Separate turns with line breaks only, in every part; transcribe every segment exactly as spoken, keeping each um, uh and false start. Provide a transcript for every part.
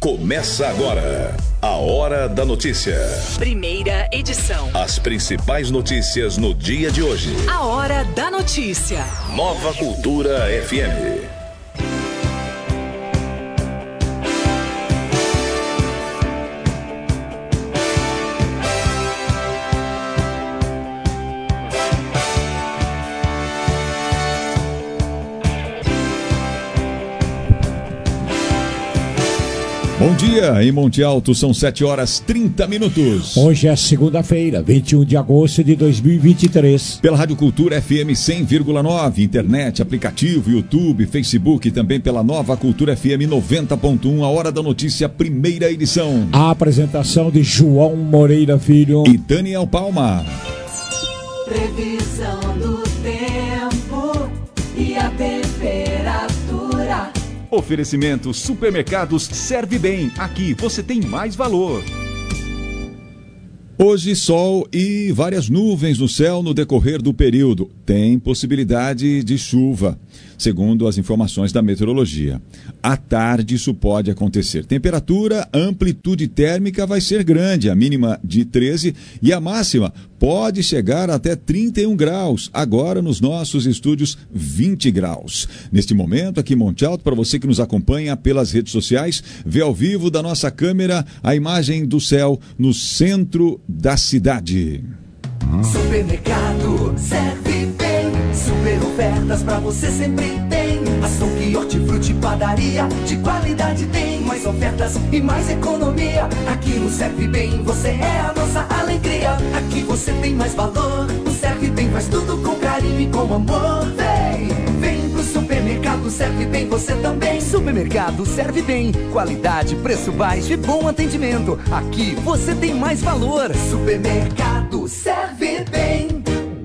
Começa agora a Hora da Notícia.
Primeira edição.
As principais notícias no dia de hoje.
A Hora da Notícia.
Nova Cultura F M.
Bom dia, em Monte Alto são sete horas e trinta minutos.
Hoje é segunda-feira, vinte e um de agosto de dois mil e vinte e três.
Pela Rádio Cultura F M cem vírgula nove, internet, aplicativo, YouTube, Facebook e também pela Nova Cultura F M noventa ponto um, a Hora da Notícia, primeira edição.
A apresentação de João Moreira Filho
e Daniel Palma.
Previsão do tempo e a temperatura.
Oferecimento Supermercados Serve Bem. Aqui você tem mais valor. Hoje sol e várias nuvens no céu no decorrer do período. Tem possibilidade de chuva, segundo as informações da meteorologia. À tarde isso pode acontecer. Temperatura, amplitude térmica vai ser grande, a mínima de treze e a máxima pode chegar até trinta e um graus. Agora nos nossos estúdios, vinte graus. Neste momento aqui em Monte Alto, para você que nos acompanha pelas redes sociais, vê ao vivo da nossa câmera a imagem do céu no centro da cidade.
Supermercado Serve Bem, super ofertas pra você sempre tem. Açougue, hortifruti, padaria, de qualidade tem. Mais ofertas e mais economia. Aqui no Serve Bem você é a nossa alegria. Aqui você tem mais valor. O Serve Bem faz tudo com carinho e com amor. Vem, vem pro Supermercado Serve Bem você também.
Supermercado Serve Bem, qualidade, preço baixo e bom atendimento. Aqui você tem mais valor.
Supermercado Serve Bem.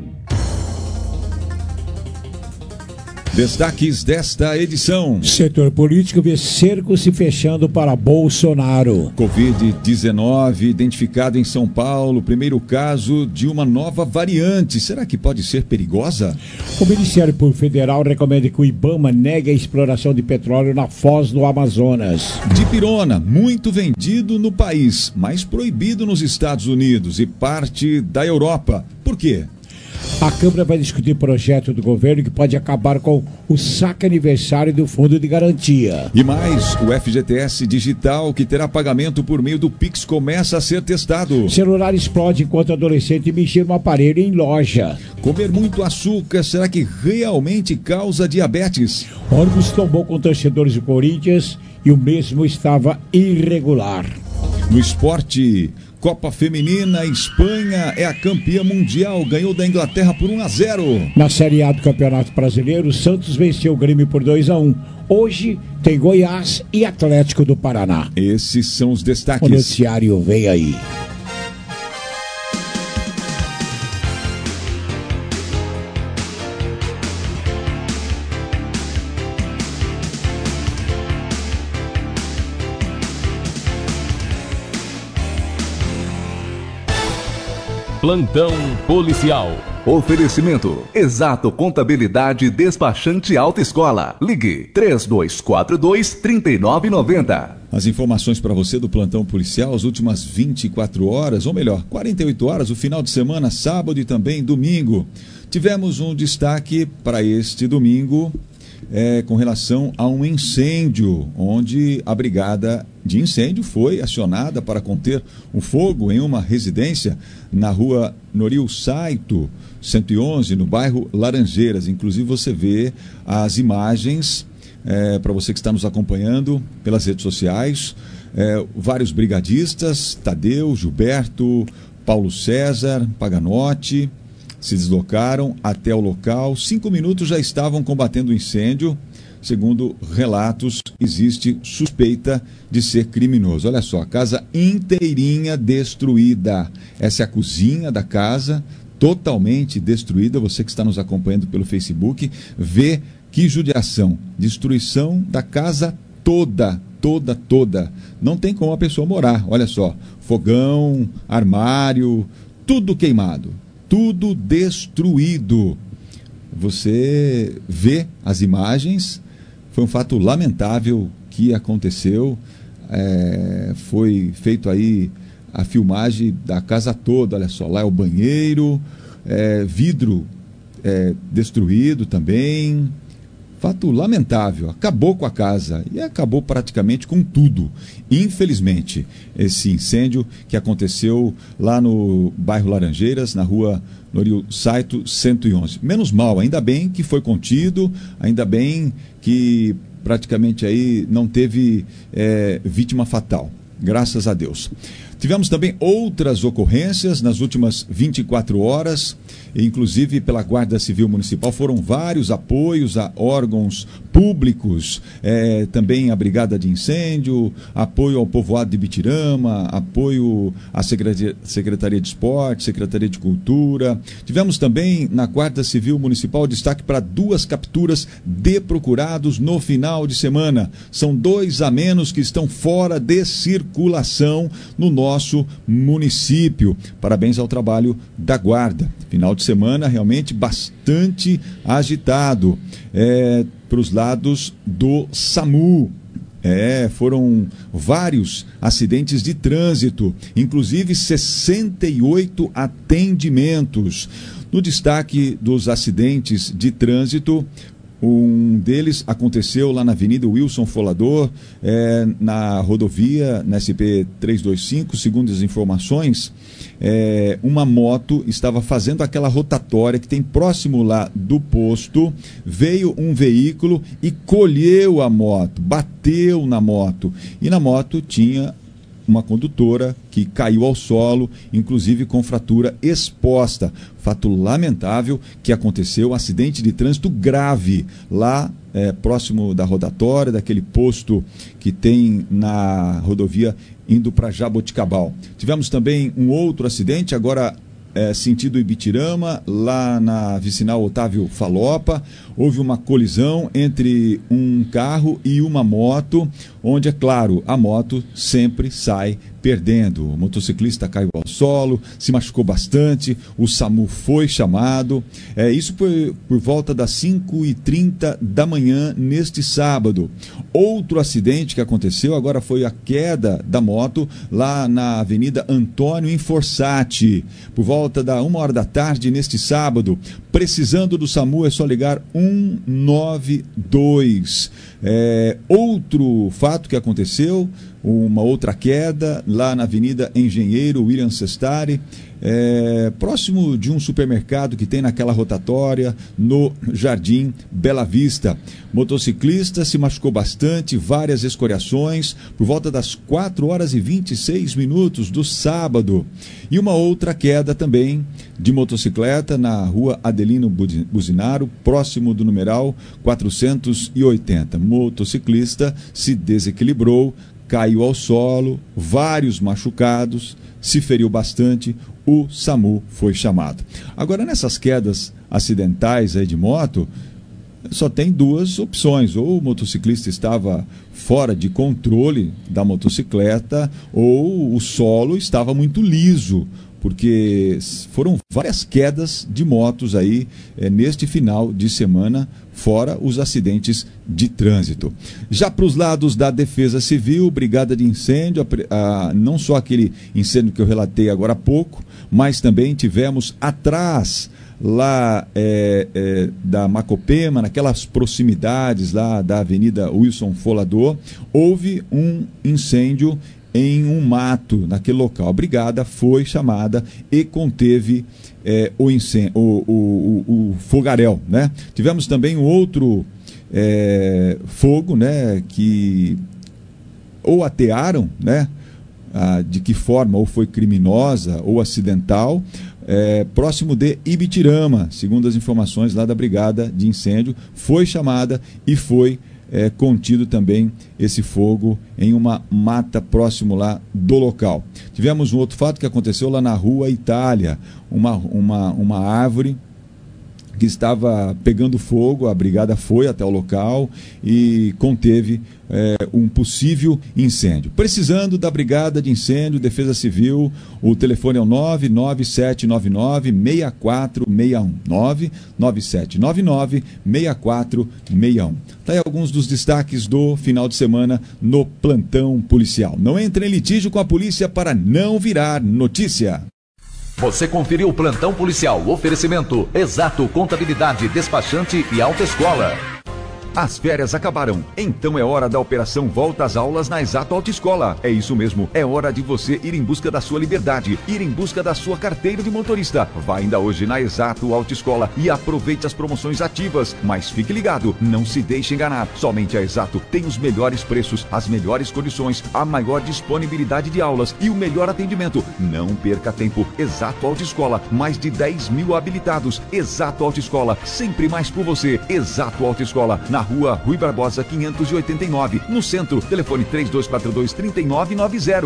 Destaques desta edição.
Setor político vê cerco se fechando para Bolsonaro.
covid dezenove identificado em São Paulo. Primeiro caso de uma nova variante. Será que pode ser perigosa?
O Ministério Público Federal recomenda que o IBAMA negue a exploração de petróleo na foz do Amazonas.
Dipirona, muito vendido no país, mas proibido nos Estados Unidos e parte da Europa. Por quê?
A Câmara vai discutir projeto do governo que pode acabar com o saque aniversário do Fundo de Garantia.
E mais, o F G T S Digital, que terá pagamento por meio do Pix, começa a ser testado.
Celular explode enquanto adolescente mexer no aparelho em loja.
Comer muito açúcar, será que realmente causa diabetes?
Ônibus tombou com torcedores do Corinthians e o mesmo estava irregular.
No esporte, Copa Feminina, Espanha é a campeã mundial, ganhou da Inglaterra por um a zero.
Na Série A do Campeonato Brasileiro, o Santos venceu o Grêmio por dois a um. Hoje tem Goiás e Atlético do Paraná.
Esses são os destaques.
O noticiário vem aí.
Plantão policial.
Oferecimento: Exato Contabilidade Despachante Autoescola. Ligue três dois quatro dois, três nove nove zero.
As informações para você do plantão policial, as últimas vinte e quatro horas, ou melhor, quarenta e oito horas, o final de semana, sábado e também domingo. Tivemos um destaque para este domingo é, com relação a um incêndio, onde a brigada de incêndio foi acionada para conter um fogo em uma residência na rua Noril Saito, cento e onze, no bairro Laranjeiras. Inclusive você vê as imagens, é, para você que está nos acompanhando pelas redes sociais, é, vários brigadistas, Tadeu, Gilberto, Paulo César, Paganotti, se deslocaram até o local. Cinco minutos já estavam combatendo o incêndio. Segundo relatos, existe suspeita de ser criminoso. Olha só, a casa inteirinha destruída. Essa é a cozinha da casa, totalmente destruída. Você que está nos acompanhando pelo Facebook, vê que judiação. Destruição da casa toda, toda, toda. Não tem como a pessoa morar. Olha só, fogão, armário, tudo queimado. Tudo destruído. Você vê as imagens. Foi um fato lamentável que aconteceu. é, foi feito aí a filmagem da casa toda, olha só, lá é o banheiro, é, vidro é, destruído também. Fato lamentável, acabou com a casa e acabou praticamente com tudo. Infelizmente, esse incêndio que aconteceu lá no bairro Laranjeiras, na rua Norio Saito cento e onze. Menos mal, ainda bem que foi contido, ainda bem que praticamente aí não teve é, vítima fatal. Graças a Deus. Tivemos também outras ocorrências nas últimas vinte e quatro horas, inclusive pela Guarda Civil Municipal. Foram vários apoios a órgãos públicos, é, também a Brigada de Incêndio, apoio ao povoado de Ibitirama, apoio à Secretaria, Secretaria de Esporte, Secretaria de Cultura. Tivemos também na Guarda Civil Municipal destaque para duas capturas de procurados no final de semana. São dois a menos que estão fora de circulação no nosso nosso município. Parabéns ao trabalho da Guarda. Final de semana realmente bastante agitado é, para os lados do SAMU. É, foram vários acidentes de trânsito, inclusive sessenta e oito atendimentos. No destaque dos acidentes de trânsito, um deles aconteceu lá na Avenida Wilson Folador, é, na rodovia, na S P trezentos e vinte e cinco, segundo as informações, é, uma moto estava fazendo aquela rotatória que tem próximo lá do posto, veio um veículo e colheu a moto, bateu na moto, e na moto tinha uma condutora que caiu ao solo, inclusive com fratura exposta. Fato lamentável que aconteceu, um acidente de trânsito grave lá é, próximo da rotatória, daquele posto que tem na rodovia indo para Jaboticabal. Tivemos também um outro acidente, agora é, sentido Ibitirama, lá na vicinal Otávio Falopa. Houve uma colisão entre um carro e uma moto, onde, é claro, a moto sempre sai perdendo. O motociclista caiu ao solo, se machucou bastante, o SAMU foi chamado. É, isso por, por volta das cinco e trinta da manhã neste sábado. Outro acidente que aconteceu agora foi a queda da moto lá na Avenida Antônio Inforçati, por volta da uma hora da tarde neste sábado. Precisando do SAMU é só ligar um nove dois. É, outro fato que aconteceu, uma outra queda lá na Avenida Engenheiro William Sestari, é, próximo de um supermercado que tem naquela rotatória no Jardim Bela Vista. Motociclista se machucou bastante, várias escoriações, por volta das quatro horas e vinte e seis minutos do sábado. E uma outra queda também de motocicleta na rua Adelino Buzinaro, próximo do numeral quatrocentos e oitenta. Motociclista se desequilibrou, caiu ao solo, vários machucados, se feriu bastante, o SAMU foi chamado. Agora, nessas quedas acidentais aí de moto, só tem duas opções: ou o motociclista estava fora de controle da motocicleta, ou o solo estava muito liso, porque foram várias quedas de motos aí é, neste final de semana, fora os acidentes de trânsito. Já para os lados da Defesa Civil, Brigada de Incêndio, a, a, não só aquele incêndio que eu relatei agora há pouco, mas também tivemos atrás, lá é, é, da Macopema, naquelas proximidades lá da Avenida Wilson Folador, houve um incêndio em um mato naquele local. A brigada foi chamada e conteve é, o, incêndio, o, o, o, o fogaréu, né? Tivemos também um outro é, fogo, né, que ou atearam, né, ah, de que forma, ou foi criminosa ou acidental, é, próximo de Ibitirama, segundo as informações lá da Brigada de Incêndio, foi chamada e foi É, contido também esse fogo em uma mata próximo lá do local. Tivemos um outro fato que aconteceu lá na Rua Itália, uma, uma, uma árvore que estava pegando fogo. A brigada foi até o local e conteve é, um possível incêndio. Precisando da brigada de incêndio, Defesa Civil, o telefone é o nove nove sete nove nove seis quatro seis um, nove nove sete nove nove seis quatro seis um. Tá aí alguns dos destaques do final de semana no Plantão Policial. Não entre em litígio com a polícia para não virar notícia.
Você conferiu o Plantão Policial. Oferecimento Exato Contabilidade, Despachante e Autoescola. As férias acabaram, então é hora da operação Volta às Aulas na Exato Autoescola. É isso mesmo, é hora de você ir em busca da sua liberdade, ir em busca da sua carteira de motorista. Vá ainda hoje na Exato Autoescola e aproveite as promoções ativas. Mas fique ligado, não se deixe enganar. Somente a Exato tem os melhores preços, as melhores condições, a maior disponibilidade de aulas e o melhor atendimento. Não perca tempo. Exato Autoescola, mais de dez mil habilitados. Exato Autoescola, sempre mais por você. Exato Autoescola, na Rua Rui Barbosa quinhentos e oitenta e nove, no centro. Telefone três dois quatro dois, três nove nove zero.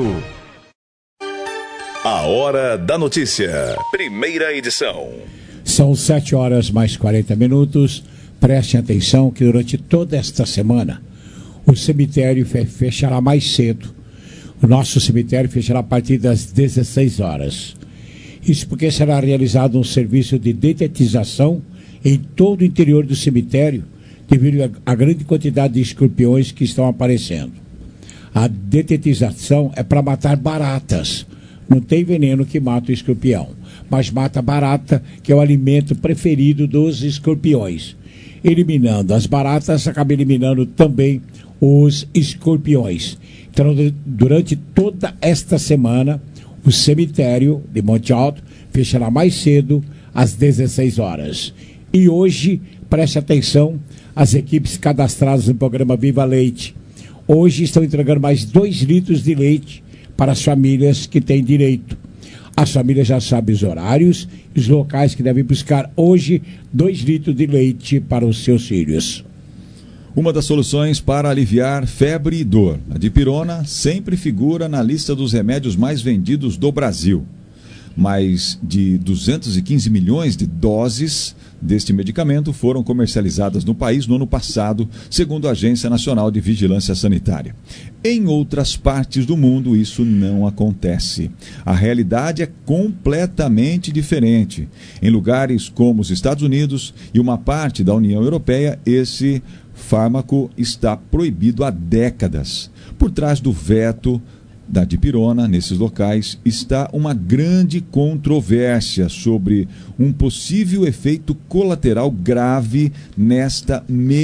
A Hora da Notícia, primeira edição.
São sete horas mais quarenta minutos. Preste atenção que durante toda esta semana o cemitério fechará mais cedo. O nosso cemitério fechará a partir das dezesseis horas. Isso porque será realizado um serviço de detetização em todo o interior do cemitério, devido à grande quantidade de escorpiões que estão aparecendo. A detetização é para matar baratas. Não tem veneno que mata o escorpião, mas mata barata, que é o alimento preferido dos escorpiões. Eliminando as baratas, acaba eliminando também os escorpiões. Então, durante toda esta semana, o cemitério de Monte Alto fechará mais cedo, às dezesseis horas. E hoje, preste atenção, as equipes cadastradas no programa Viva Leite hoje estão entregando mais dois litros de leite para as famílias que têm direito. As famílias já sabem os horários e os locais que devem buscar hoje dois litros de leite para os seus filhos.
Uma das soluções para aliviar febre e dor. A dipirona sempre figura na lista dos remédios mais vendidos do Brasil. Mais de duzentos e quinze milhões de doses deste medicamento foram comercializadas no país no ano passado, segundo a Agência Nacional de Vigilância Sanitária. Em outras partes do mundo, isso não acontece. A realidade é completamente diferente. Em lugares como os Estados Unidos e uma parte da União Europeia, esse fármaco está proibido há décadas. Por trás do veto da dipirona, nesses locais, está uma grande controvérsia sobre um possível efeito colateral grave nesta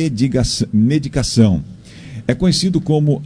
medicação. É conhecido como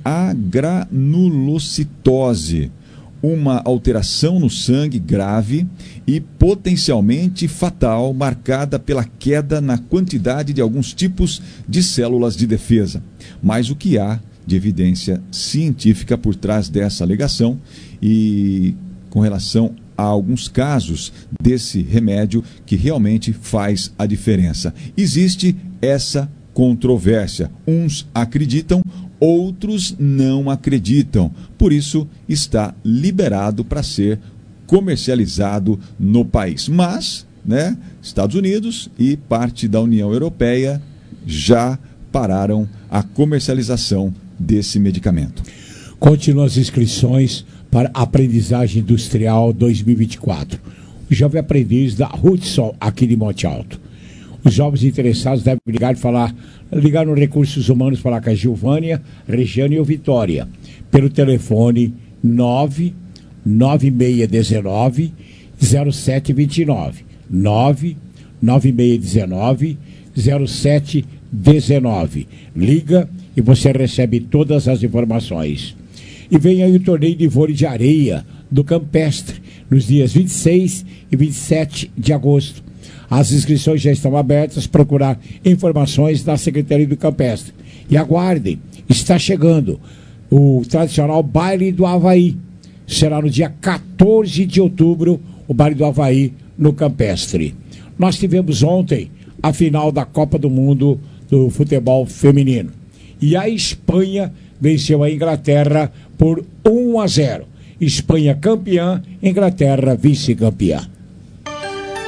agranulocitose, uma alteração no sangue grave e potencialmente fatal, marcada pela queda na quantidade de alguns tipos de células de defesa. Mas o que há de evidência científica por trás dessa alegação e com relação a alguns casos desse remédio que realmente faz a diferença? Existe essa controvérsia. Uns acreditam, outros não acreditam. Por isso está liberado para ser comercializado no país. Mas, né, Estados Unidos e parte da União Europeia já pararam a comercialização desse medicamento.
Continuam as inscrições para a aprendizagem industrial dois mil e vinte e quatro. O jovem aprendiz da Hudson, aqui de Monte Alto. Os jovens interessados devem ligar e falar, ligar no Recursos Humanos, falar com a Gilvânia, Regiane ou Vitória, pelo telefone nove nove seis um nove zero sete dois nove, nove nove seis um nove zero sete dois nove. Liga e você recebe todas as informações. E vem aí o torneio de vôlei de areia do Campestre, nos dias vinte e seis e vinte e sete de agosto. As inscrições já estão abertas. Procurar informações da Secretaria do Campestre. E aguardem, está chegando o tradicional Baile do Havaí. Será no dia quatorze de outubro, o Baile do Havaí no Campestre. Nós tivemos ontem a final da Copa do Mundo do futebol feminino. E a Espanha venceu a Inglaterra por um a zero. Espanha campeã, Inglaterra vice-campeã.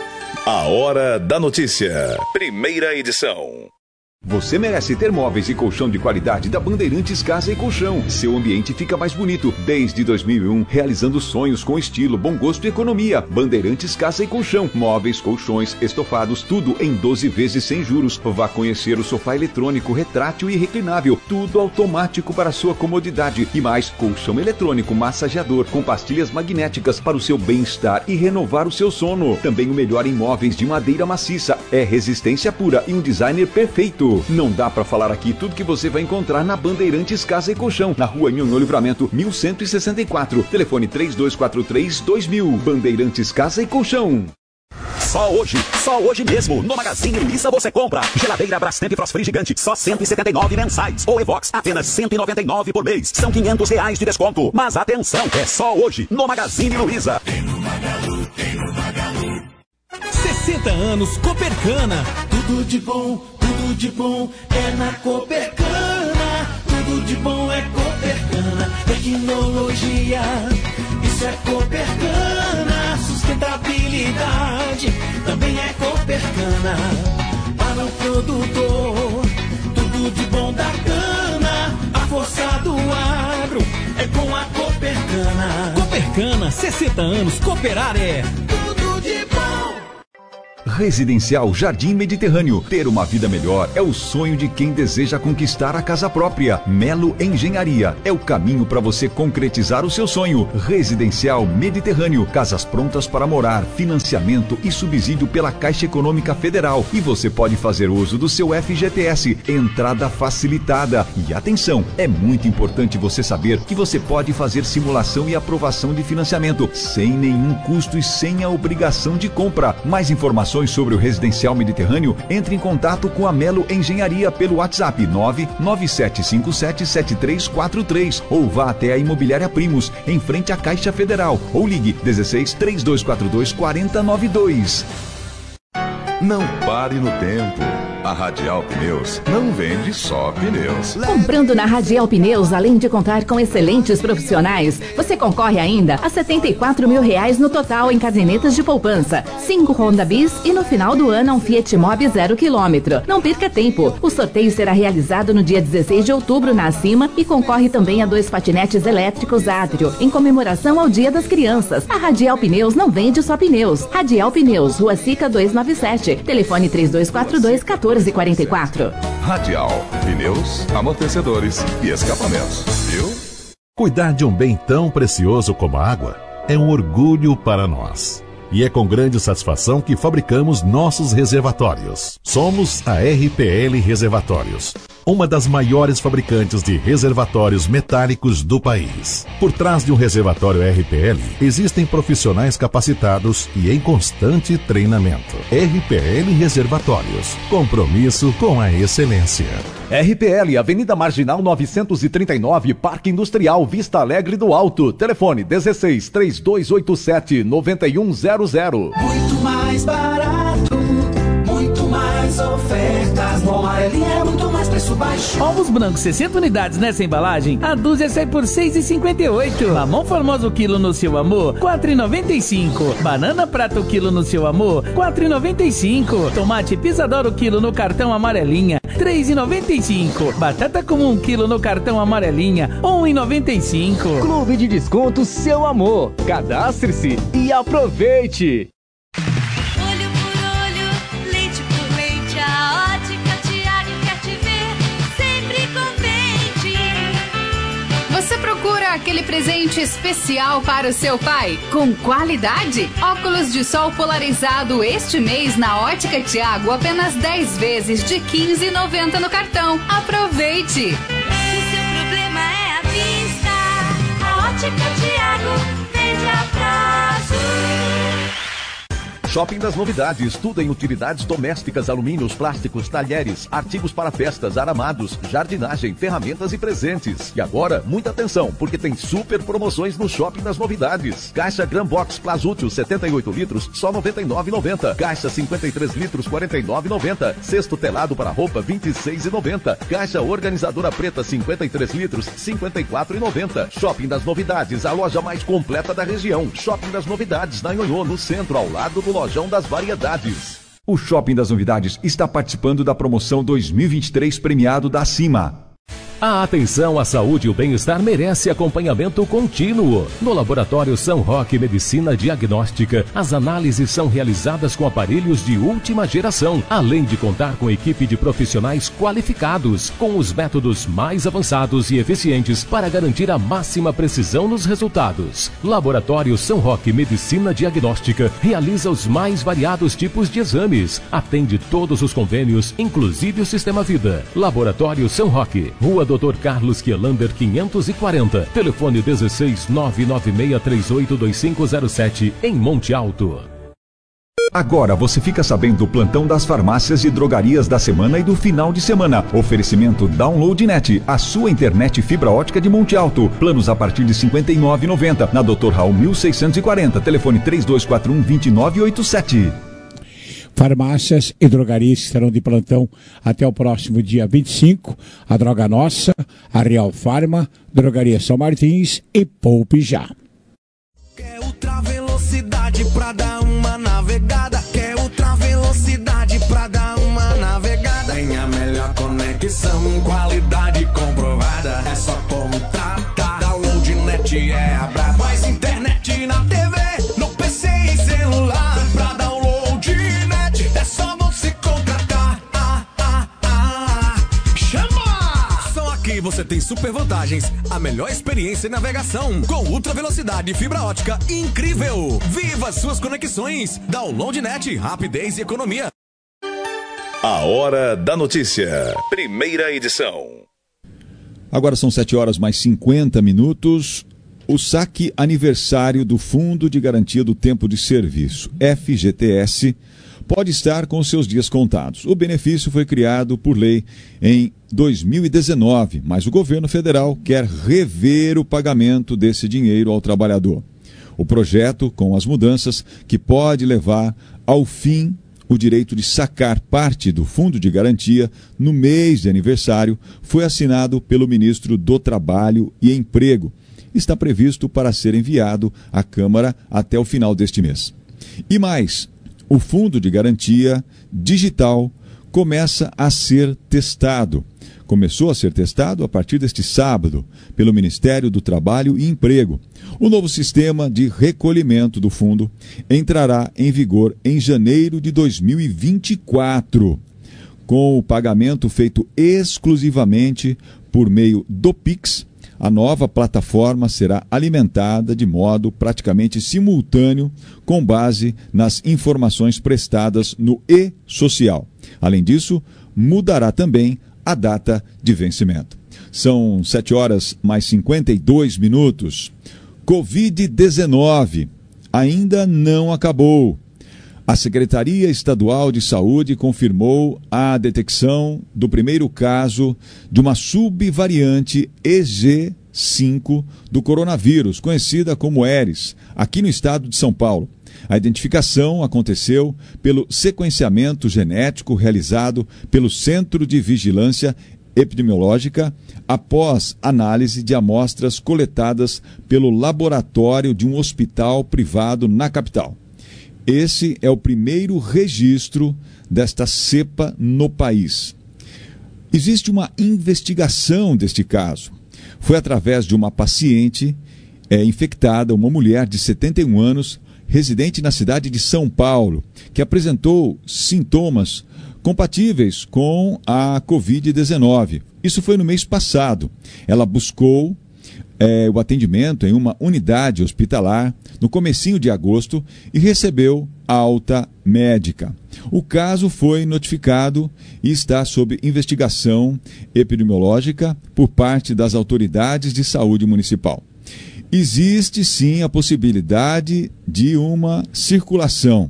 A Hora da Notícia. Primeira edição.
Você merece ter móveis e colchão de qualidade da Bandeirantes Casa e Colchão. Seu ambiente fica mais bonito. Desde dois mil e um, realizando sonhos com estilo, bom gosto e economia. Bandeirantes Casa e Colchão. Móveis, colchões, estofados, tudo em doze vezes sem juros. Vá conhecer o sofá eletrônico, retrátil e reclinável. Tudo automático para sua comodidade. E mais, colchão eletrônico massageador com pastilhas magnéticas para o seu bem-estar e renovar o seu sono. Também o melhor em móveis de madeira maciça. É resistência pura e um designer perfeito. Não dá pra falar aqui tudo que você vai encontrar na Bandeirantes Casa e Colchão, na rua Nhonhô Livramento, mil cento e sessenta e quatro. Telefone três dois quatro três, dois mil. Bandeirantes Casa e Colchão.
Só hoje, só hoje mesmo, no Magazine Luiza você compra geladeira Brastemp Frostfree gigante, só cento e setenta e nove mensais, ou Evox, apenas cento e noventa e nove por mês. São quinhentos reais de desconto. Mas atenção, é só hoje, no Magazine Luiza.
Tem no Magalu, tem no Magalu. sessenta anos Copercana. Tudo de bom, tudo de bom é na Copercana. Tudo de bom é Copercana. Tecnologia, isso é Copercana. Sustentabilidade também é Copercana. Para o produtor, tudo de bom da cana. A força do agro é com a Copercana. Copercana, sessenta anos, cooperar é tudo de bom.
Residencial Jardim Mediterrâneo. Ter uma vida melhor é o sonho de quem deseja conquistar a casa própria. Melo Engenharia é o caminho para você concretizar o seu sonho. Residencial Mediterrâneo. Casas prontas para morar, financiamento e subsídio pela Caixa Econômica Federal. E você pode fazer uso do seu F G T S. Entrada facilitada. E atenção, é muito importante você saber que você pode fazer simulação e aprovação de financiamento sem nenhum custo e sem a obrigação de compra. Mais informações sobre o Residencial Mediterrâneo, entre em contato com a Melo Engenharia pelo WhatsApp nove nove sete cinco sete sete três quatro três ou vá até a Imobiliária Primos, em frente à Caixa Federal, ou ligue dezesseis, três dois quatro dois, quatro zero nove dois.
Não pare no tempo. A Radial Pneus não vende só pneus.
Comprando na Radial Pneus, além de contar com excelentes profissionais, você concorre ainda a setenta e quatro mil reais no total em cadernetas de poupança, cinco Honda Bis e no final do ano um Fiat Mobi zero quilômetro. Não perca tempo. O sorteio será realizado no dia dezesseis de outubro na Acima e concorre também a dois patinetes elétricos Atrio, em comemoração ao Dia das Crianças. A Radial Pneus não vende só pneus. Radial Pneus, Rua Sica duzentos e noventa e sete. Telefone três dois quatro dois, um quatro quatro quatro.
Radial, pneus, amortecedores e escapamentos, viu?
Cuidar de um bem tão precioso como a água é um orgulho para nós. E é com grande satisfação que fabricamos nossos reservatórios. Somos a R P L Reservatórios, uma das maiores fabricantes de reservatórios metálicos do país. Por trás de um reservatório R P L, existem profissionais capacitados e em constante treinamento. R P L Reservatórios, compromisso com a excelência.
R P L, Avenida Marginal novecentos e trinta e nove, Parque Industrial, Vista Alegre do Alto. Telefone dezesseis, três dois oito sete, nove um zero zero.
Muito mais barato, muito mais ofertas. No Amarelinha é muito mais preço baixo.
Ovos brancos, sessenta unidades nessa embalagem, a dúzia sai por seis reais e cinquenta e oito centavos. Mamão formoso quilo no seu amor, quatro reais e noventa e cinco centavos. Banana prata o quilo no seu amor, quatro reais e noventa e cinco centavos. Tomate Pisadoro quilo no cartão Amarelinha, três reais e noventa e cinco centavos. Batata comum quilo no cartão Amarelinha, um real e noventa e cinco centavos.
Clube de Desconto Seu Amor. Cadastre-se e aproveite!
Olho por olho, leite por leite, a Ótica Tiago quer te ver sempre contente.
Você procura aquele presente especial para o seu pai? Com qualidade? Óculos de sol polarizado este mês na Ótica Tiago, apenas dez vezes de quinze reais e noventa centavos no cartão. Aproveite!
O seu problema é a vista. A Ótica Tiago vende a prazo.
Shopping das Novidades, tudo em utilidades domésticas, alumínios, plásticos, talheres, artigos para festas, aramados, jardinagem, ferramentas e presentes. E agora, muita atenção, porque tem super promoções no Shopping das Novidades. Caixa Gran Box Plasútil setenta e oito litros, só noventa e nove reais e noventa centavos. Caixa cinquenta e três litros, quarenta e nove reais e noventa centavos. Cesto telado para roupa, vinte e seis reais e noventa centavos. Caixa organizadora preta, cinquenta e três litros, cinquenta e quatro reais e noventa centavos. Shopping das Novidades, a loja mais completa da região. Shopping das Novidades, na Nhonhô, no centro, ao lado do
Lojão das Variedades.
O Shopping das Novidades está participando da promoção dois mil e vinte e três premiado da CIMA.
A atenção à saúde e o bem-estar merece acompanhamento contínuo. No Laboratório São Roque Medicina Diagnóstica, as análises são realizadas com aparelhos de última geração, além de contar com equipe de profissionais qualificados, com os métodos mais avançados e eficientes para garantir a máxima precisão nos resultados. Laboratório São Roque Medicina Diagnóstica realiza os mais variados tipos de exames, atende todos os convênios, inclusive o Sistema Vida. Laboratório São Roque, Rua doutor Carlos Quielander quinhentos e quarenta, telefone dezesseis nove nove seis três oito dois cinco zero sete, em Monte Alto.
Agora você fica sabendo do plantão das farmácias e drogarias da semana e do final de semana. Oferecimento DownloadNet, a sua internet fibra ótica de Monte Alto. Planos a partir de cinquenta e nove reais e noventa centavos. Na doutor Raul mil seiscentos e quarenta, telefone três dois quatro um, dois nove oito sete.
Farmácias e drogarias estarão de plantão até o próximo dia vinte e cinco. A Droga Nossa, a Real Farma, Drogaria São Martins e Poupe Já.
Quer ultra velocidade pra dar uma navegada? Quer ultra velocidade pra dar uma navegada? Tem a melhor conexão, qualidade comprovada. É só contratar. DownloadNet é a braba. Mais internet na T V, no P C e celular. Pra download é só você contratar. Ah, ah, ah. Chama! Só aqui você tem super vantagens, a melhor experiência em navegação, com ultra velocidade e fibra ótica incrível. Viva suas conexões. DownloadNet, rapidez e economia.
A Hora da Notícia, primeira edição.
Agora são sete horas mais cinquenta minutos. O saque aniversário do Fundo de Garantia do Tempo de Serviço, F G T S, pode estar com seus dias contados. O benefício foi criado por lei em dois mil e dezenove, mas o governo federal quer rever o pagamento desse dinheiro ao trabalhador. O projeto, com as mudanças, que pode levar ao fim o direito de sacar parte do Fundo de Garantia no mês de aniversário, foi assinado pelo ministro do Trabalho e Emprego. Está previsto para ser enviado à Câmara até o final deste mês. E mais, o Fundo de Garantia Digital começa a ser testado. Começou a ser testado a partir deste sábado pelo Ministério do Trabalho e Emprego. O novo sistema de recolhimento do fundo entrará em vigor em janeiro de dois mil e vinte e quatro, com o pagamento feito exclusivamente por meio do Pix. A nova plataforma será alimentada de modo praticamente simultâneo com base nas informações prestadas no e-social. Além disso, mudará também a data de vencimento. São sete horas mais cinquenta e dois minutos. covid dezenove ainda não acabou. A Secretaria Estadual de Saúde confirmou a detecção do primeiro caso de uma subvariante E G cinco do coronavírus, conhecida como Eris, aqui no estado de São Paulo. A identificação aconteceu pelo sequenciamento genético realizado pelo Centro de Vigilância Epidemiológica após análise de amostras coletadas pelo laboratório de um hospital privado na capital. Esse é o primeiro registro desta cepa no país. Existe uma investigação deste caso. Foi através de uma paciente é, infectada, uma mulher de setenta e um anos, residente na cidade de São Paulo, que apresentou sintomas compatíveis com a covid dezenove. Isso foi no mês passado. Ela buscou É, o atendimento em uma unidade hospitalar no comecinho de agosto e recebeu alta médica. O caso foi notificado e está sob investigação epidemiológica por parte das autoridades de saúde municipal. Existe sim a possibilidade de uma circulação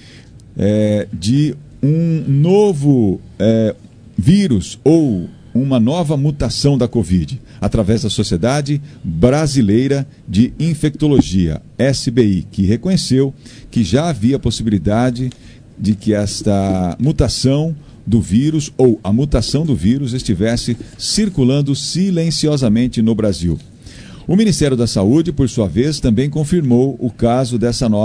é, de um novo é, vírus ou uma nova mutação da Covid, através da Sociedade Brasileira de Infectologia, S B I, que reconheceu que já havia possibilidade de que esta mutação do vírus ou a mutação do vírus estivesse circulando silenciosamente no Brasil. O Ministério da Saúde, por sua vez, também confirmou o caso dessa nova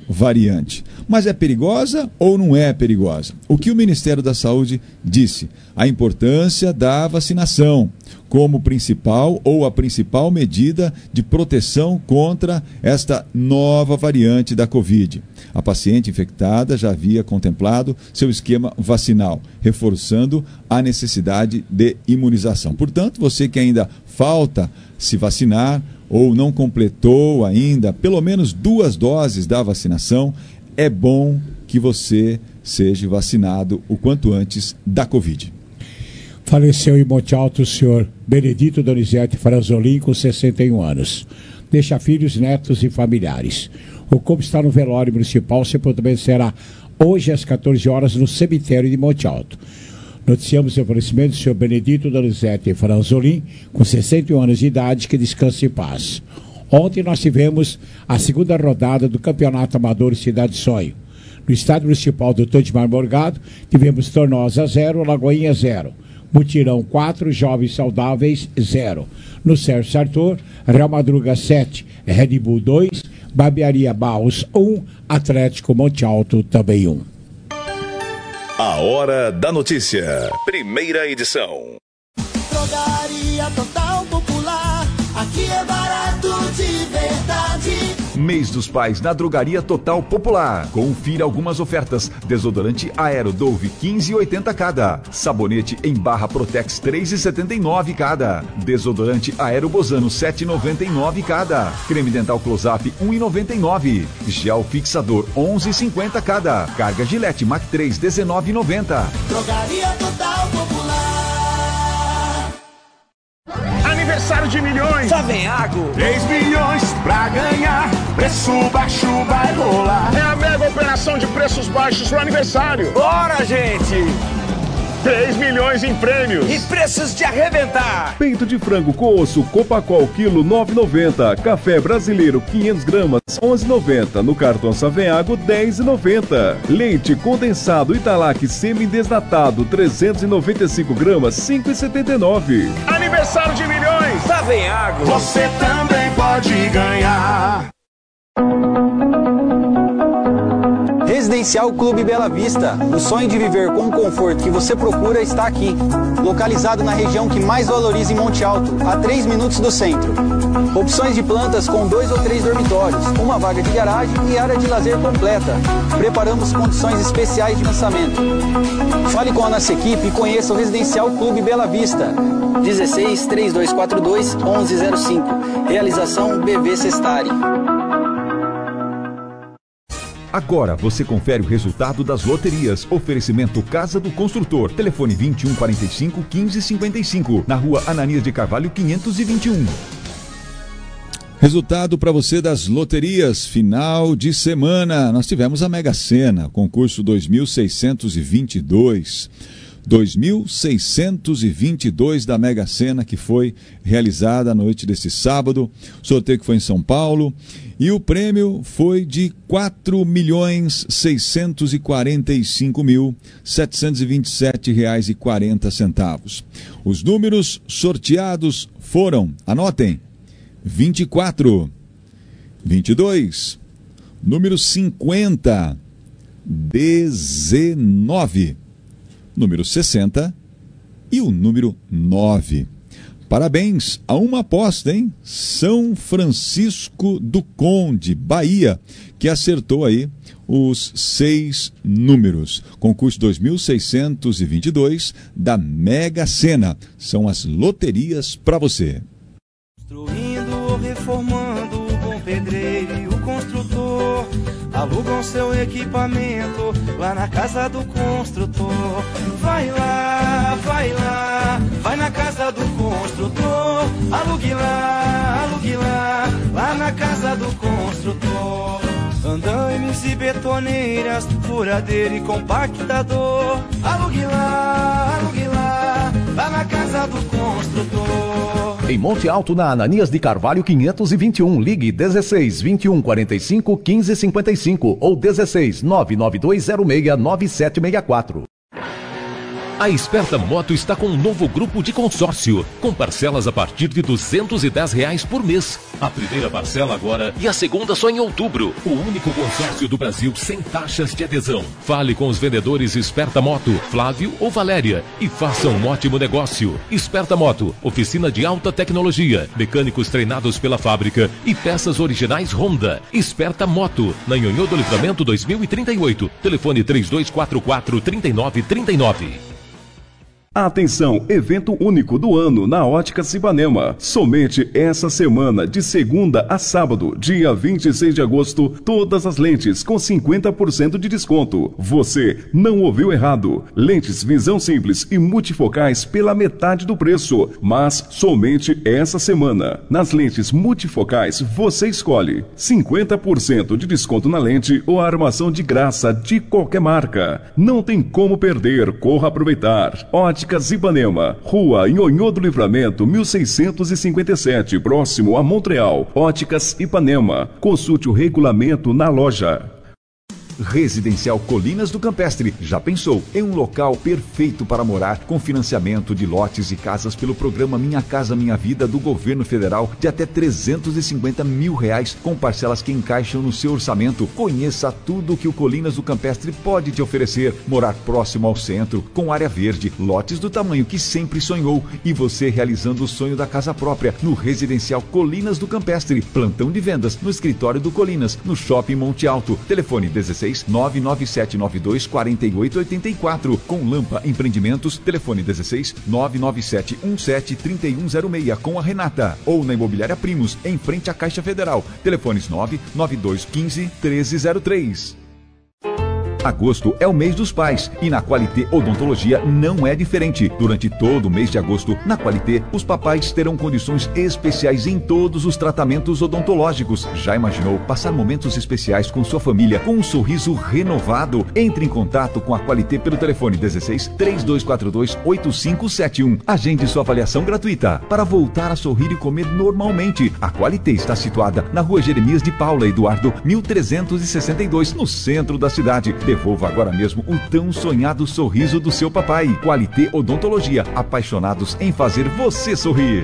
variante. Mas é perigosa ou não é perigosa? O que o Ministério da Saúde disse? A importância da vacinação como principal ou a principal medida de proteção contra esta nova variante da Covid. A paciente infectada já havia contemplado seu esquema vacinal, reforçando a necessidade de imunização. Portanto, você que ainda falta se vacinar ou não completou ainda pelo menos duas doses da vacinação, é bom que você seja vacinado o quanto antes da Covid.
Faleceu em Monte Alto o senhor Benedito Donizete Franzolin, com sessenta e um anos. Deixa filhos, netos e familiares. O corpo está no velório municipal, o sepultamento será hoje às quatorze horas no cemitério de Monte Alto. Noticiamos o falecimento do senhor Benedito Donizete Franzolin, com sessenta e um anos de idade, que descanse em paz. Ontem nós tivemos a segunda rodada do Campeonato Amador Cidade Sonho. No estádio municipal do Tandimar Morgado, tivemos Tornosa zero, Lagoinha zero. Mutirão quatro, Jovens Saudáveis zero. No Sérgio Sartor, Real Madruga sete, Red Bull dois, Barbearia Baus um, Atlético Monte Alto também um.
A Hora da Notícia, primeira edição.
Drogaria Total Popular, aqui é barato de verdade.
Mês dos Pais na Drogaria Total Popular. Confira algumas ofertas. Desodorante Aero Dove quinze e oitenta cada. Sabonete em barra Protex três e setenta e nove cada. Desodorante Aero Bozano sete e noventa e nove cada. Creme dental Close-Up um e noventa e nove. Gel fixador onze e cinquenta cada. Carga Gillette Mac três dezenove e noventa.
Drogaria Total Popular.
Aniversário de milhões,
Savenhago.
três milhões pra ganhar, preço baixo vai rolar. É a mega operação de preços baixos no aniversário.
Bora, gente!
três milhões em prêmios.
E preços de arrebentar.
Peito de frango com osso Copacol, quilo nove e noventa. Café brasileiro, quinhentas gramas, onze e noventa. No cartão Savenhago, dez e noventa. Leite condensado Italac semi-desnatado, trezentas e noventa e cinco gramas, cinco e setenta e nove.
Aniversário de milhões,
Savenhago.
Você também pode ganhar.
Residencial Clube Bela Vista. O sonho de viver com o conforto que você procura está aqui. Localizado na região que mais valoriza em Monte Alto, a três minutos do centro. Opções de plantas com dois ou três dormitórios, uma vaga de garagem e área de lazer completa. Preparamos condições especiais de lançamento. Fale com a nossa equipe e conheça o Residencial Clube Bela Vista. dezesseis, três dois quatro dois, onze zero cinco. Realização B V Sestari.
Agora você confere o resultado das loterias. Oferecimento Casa do Construtor. Telefone vinte e um, quarenta e cinco, quinze, cinquenta e cinco. Na rua Ananias de Carvalho, quinhentos e vinte e um.
Resultado para você das loterias, final de semana. Nós tivemos a Mega Sena, concurso dois mil seiscentos e vinte e dois. dois mil seiscentos e vinte e dois da Mega Sena, que foi realizada à noite desse sábado. O sorteio que foi em São Paulo. E o prêmio foi de quatro milhões seiscentos e quarenta e cinco mil, setecentos e vinte e sete reais e quarenta centavos. Os números sorteados foram, anotem, vinte e quatro, vinte e dois, número cinquenta, dezenove, número sessenta e o número nove. Parabéns a uma aposta, hein? São Francisco do Conde, Bahia, que acertou aí os seis números. Concurso dois mil seiscentos e vinte e dois da Mega Sena. São as loterias para você.
Construindo ou reformando, o bom pedreiro e o construtor alugam seu equipamento lá na casa do construtor. Vai lá, vai lá, vai na casa do construtor. Alugue lá, alugue lá, lá na casa do construtor. Andaimes e betoneiras, furadeira e compactador. Alugue lá, alugue lá, lá na casa do construtor.
Em Monte Alto, na Ananias de Carvalho, quinhentos e vinte e um, ligue dezesseis, vinte e um, quarenta e cinco, quinze, cinquenta e cinco ou dezesseis, nove nove dois zero seis, nove sete seis quatro.
A Esperta Moto está com um novo grupo de consórcio, com parcelas a partir de duzentos e dez reais por mês. A primeira parcela agora e a segunda só em outubro. O único consórcio do Brasil sem taxas de adesão. Fale com os vendedores Esperta Moto, Flávio ou Valéria, e faça um ótimo negócio. Esperta Moto, oficina de alta tecnologia, mecânicos treinados pela fábrica e peças originais Honda. Esperta Moto, na Nhonhô do Livramento dois mil e trinta e oito. Telefone três dois quatro quatro, três nove três nove.
Atenção, evento único do ano na Óticas Ipanema. Somente essa semana, de segunda a sábado, dia vinte e seis de agosto, todas as lentes com cinquenta por cento de desconto. Você não ouviu errado. Lentes visão simples e multifocais pela metade do preço, mas somente essa semana. Nas lentes multifocais, você escolhe cinquenta por cento de desconto na lente ou a armação de graça de qualquer marca. Não tem como perder, corra aproveitar. Óticas Ipanema, Rua Nhonhô do Livramento, mil seiscentos e cinquenta e sete, próximo a Montreal. Óticas Ipanema. Consulte o regulamento na loja.
Residencial Colinas do Campestre. Já pensou em um local perfeito para morar, com financiamento de lotes e casas pelo programa Minha Casa Minha Vida do governo federal de até trezentos e cinquenta mil reais, com parcelas que encaixam no seu orçamento. Conheça tudo que o Colinas do Campestre pode te oferecer. Morar próximo ao centro, com área verde, lotes do tamanho que sempre sonhou e você realizando o sonho da casa própria no Residencial Colinas do Campestre. Plantão de vendas no escritório do Colinas, no Shopping Monte Alto. Telefone dezesseis nove nove sete nove dois quatro oito oito quatro. Com Lampa Empreendimentos, telefone dezesseis nove nove sete um sete três um zero seis com a Renata. Ou na Imobiliária Primos, em frente à Caixa Federal. Telefones nove nove dois um cinco um três zero três. Agosto é o mês dos pais e na Qualité Odontologia não é diferente. Durante todo o mês de agosto, na Qualité, os papais terão condições especiais em todos os tratamentos odontológicos. Já imaginou passar momentos especiais com sua família com um sorriso renovado? Entre em contato com a Qualité pelo telefone dezesseis três dois quatro dois oito cinco sete um. Agende sua avaliação gratuita para voltar a sorrir e comer normalmente. A Qualité está situada na Rua Jeremias de Paula Eduardo, mil trezentos e sessenta e dois, no centro da cidade. Devolva agora mesmo o tão sonhado sorriso do seu papai. Qualité Odontologia, apaixonados em fazer você sorrir.